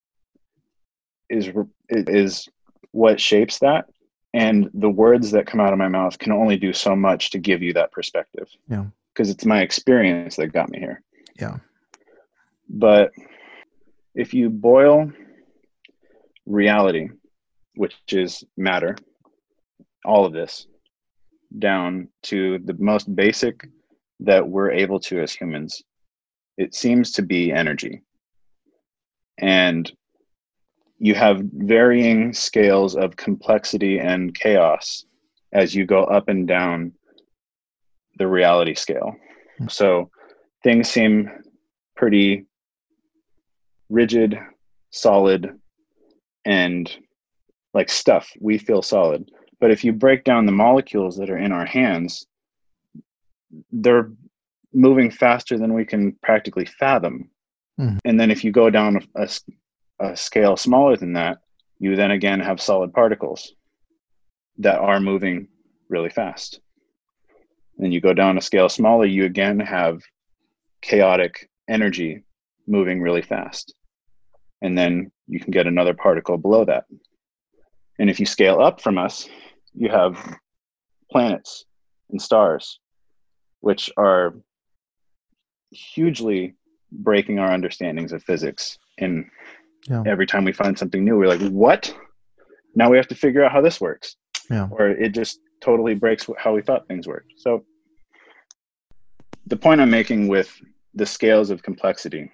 is what shapes that. And the words that come out of my mouth can only do so much to give you that perspective. Yeah. Because it's my experience that got me here. Yeah. But if you boil reality, which is matter, all of this, down to the most basic that we're able to as humans, it seems to be energy. And you have varying scales of complexity and chaos as you go up and down the reality scale. So things seem pretty rigid, solid, and like stuff. We feel solid. But if you break down the molecules that are in our hands, they're moving faster than we can practically fathom. And then if you go down a scale smaller than that, you then again have solid particles that are moving really fast. And you go down a scale smaller, you again have chaotic energy moving really fast. And then you can get another particle below that. And if you scale up from us, you have planets and stars, which are hugely breaking our understandings of physics. And every time we find something new, we're like, what? Now we have to figure out how this works. Or it just totally breaks how we thought things worked. So the point I'm making with the scales of complexity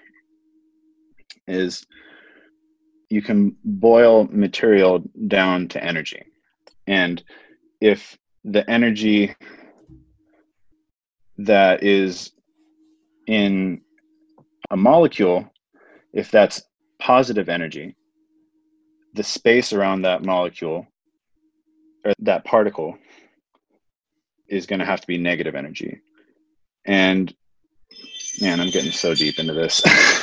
is you can boil material down to energy. And if the energy that is in a molecule, if that's positive energy, the space around that molecule or that particle is going to have to be negative energy. And man, I'm getting so deep into this.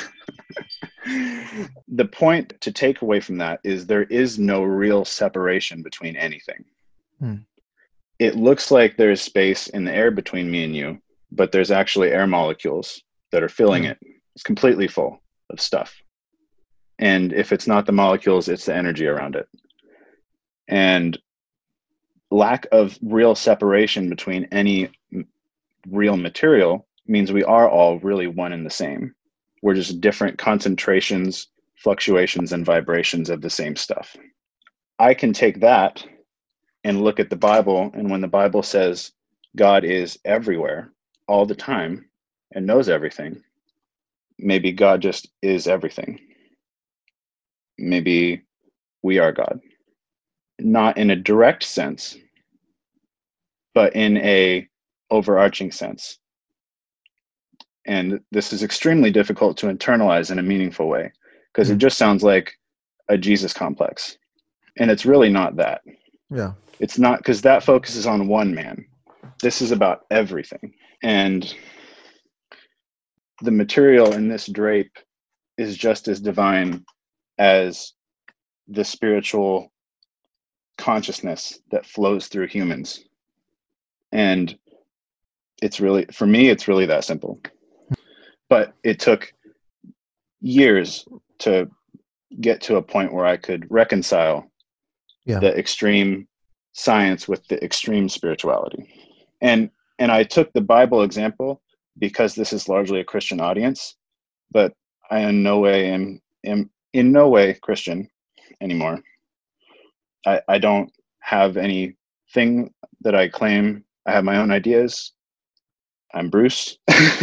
The point to take away from that is there is no real separation between anything. It looks like there's space in the air between me and you, but there's actually air molecules that are filling it. It's completely full of stuff. And if it's not the molecules, it's the energy around it. And lack of real separation between any real material means we are all really one and the same. We're just different concentrations, fluctuations, and vibrations of the same stuff. I can take that and look at the Bible, and when the Bible says God is everywhere all the time and knows everything, maybe God just is everything. Maybe we are God. Not in a direct sense, but in a overarching sense. And this is extremely difficult to internalize in a meaningful way, because it just sounds like a Jesus complex. And it's really not that. Yeah. It's not, because that focuses on one man. This is about everything. And the material in this drape is just as divine as the spiritual consciousness that flows through humans. And it's really, for me, it's really that simple. But it took years to get to a point where I could reconcile the extreme science with the extreme spirituality. And I took the Bible example because this is largely a Christian audience, but I in no way am in no way Christian anymore. I don't have anything that I claim. I have my own ideas. I'm Bruce.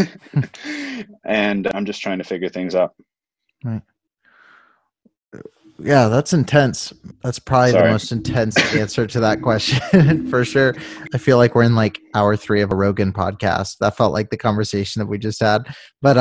And I'm just trying to figure things out. Right. Yeah, that's intense. That's probably the most intense answer to that question for sure. I feel like we're in like hour 3 of a Rogan podcast. That felt like the conversation that we just had. But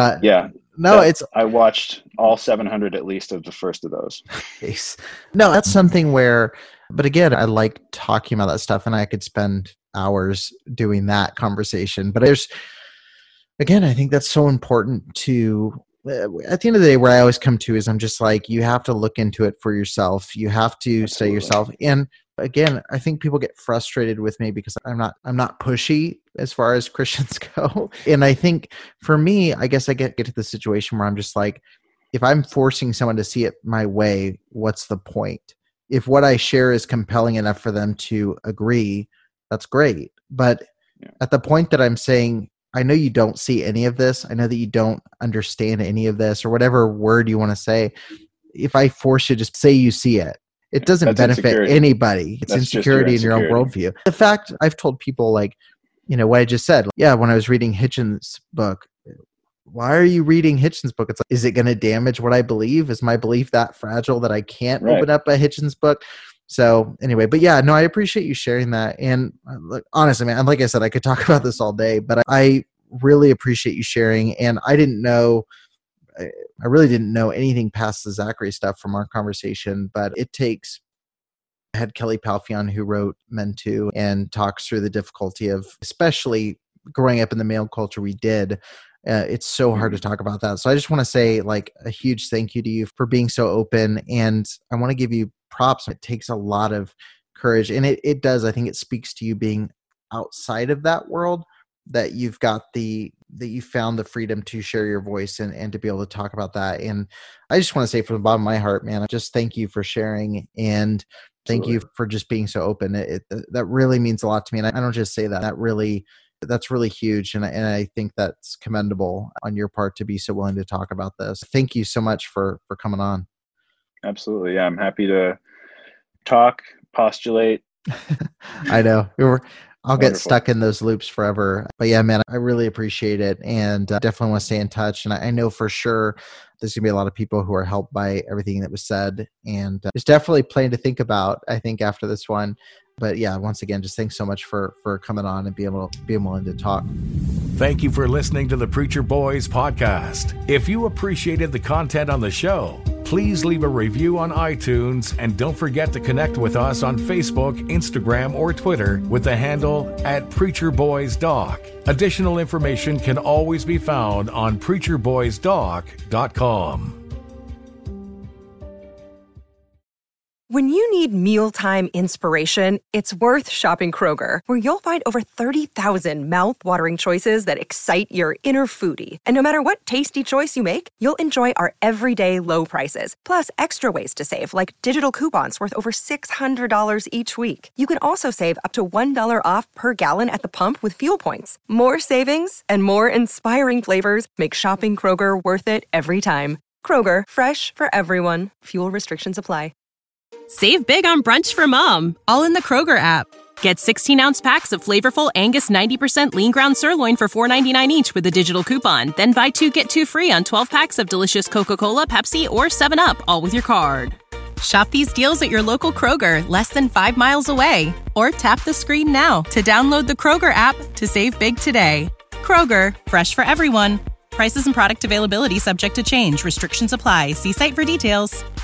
I watched all 700 at least of the first of those. No, that's something where, but again, I like talking about that stuff, and I could spend hours doing that conversation. But again, I think that's so important to, at the end of the day, where I always come to is I'm just like, you have to look into it for yourself. You have to study yourself. And again, I think people get frustrated with me because I'm not pushy as far as Christians go. And I think for me, I guess I get to the situation where I'm just like, if I'm forcing someone to see it my way, what's the point? If what I share is compelling enough for them to agree, that's great. But at the point that I'm saying, I know you don't see any of this, I know that you don't understand any of this, or whatever word you want to say, if I force you to just say you see it, it doesn't benefit anybody. It's insecurity in your own worldview. The fact, I've told people, like, you know, what I just said, when I was reading Hitchens' book, why are you reading Hitchens' book? It's like, is it going to damage what I believe? Is my belief that fragile that I can't open up a Hitchens' book? So anyway, but yeah, no, I appreciate you sharing that. And look, honestly, man, like I said, I could talk about this all day, but I really appreciate you sharing. And I really didn't know anything past the Zachary stuff from our conversation, but I had Kelly Palfion, who wrote Men Too and talks through the difficulty of, especially growing up in the male culture we did. It's so hard to talk about that. So I just want to say, like, a huge thank you to you for being so open. And I want to give you props. It takes a lot of courage, and it does. I think it speaks to you being outside of that world, that you've got that you found the freedom to share your voice and to be able to talk about that. And I just want to say from the bottom of my heart, man, just thank you for sharing, and thank you for just being so open. That really means a lot to me. And I don't just say that. That's really huge. And I think that's commendable on your part to be so willing to talk about this. Thank you so much for coming on. Absolutely. Yeah, I'm happy to talk, postulate. I know. I'll get stuck in those loops forever. But yeah, man, I really appreciate it, and definitely want to stay in touch. And I know for sure there's going to be a lot of people who are helped by everything that was said. And there's definitely plenty to think about, I think, after this one. But yeah, once again, just thanks so much for coming on and being willing to talk. Thank you for listening to the Preacher Boys podcast. If you appreciated the content on the show, please leave a review on iTunes and don't forget to connect with us on Facebook, Instagram, or Twitter with the handle @PreacherBoysDoc. Additional information can always be found on PreacherBoysDoc.com. When you need mealtime inspiration, it's worth shopping Kroger, where you'll find over 30,000 mouth-watering choices that excite your inner foodie. And no matter what tasty choice you make, you'll enjoy our everyday low prices, plus extra ways to save, like digital coupons worth over $600 each week. You can also save up to $1 off per gallon at the pump with fuel points. More savings and more inspiring flavors make shopping Kroger worth it every time. Kroger, fresh for everyone. Fuel restrictions apply. Save big on brunch for mom, all in the Kroger app. Get 16-ounce packs of flavorful Angus 90% lean ground sirloin for $4.99 each with a digital coupon. Then buy 2, get 2 free on 12 packs of delicious Coca-Cola, Pepsi, or 7-Up, all with your card. Shop these deals at your local Kroger, less than 5 miles away. Or tap the screen now to download the Kroger app to save big today. Kroger, fresh for everyone. Prices and product availability subject to change. Restrictions apply. See site for details.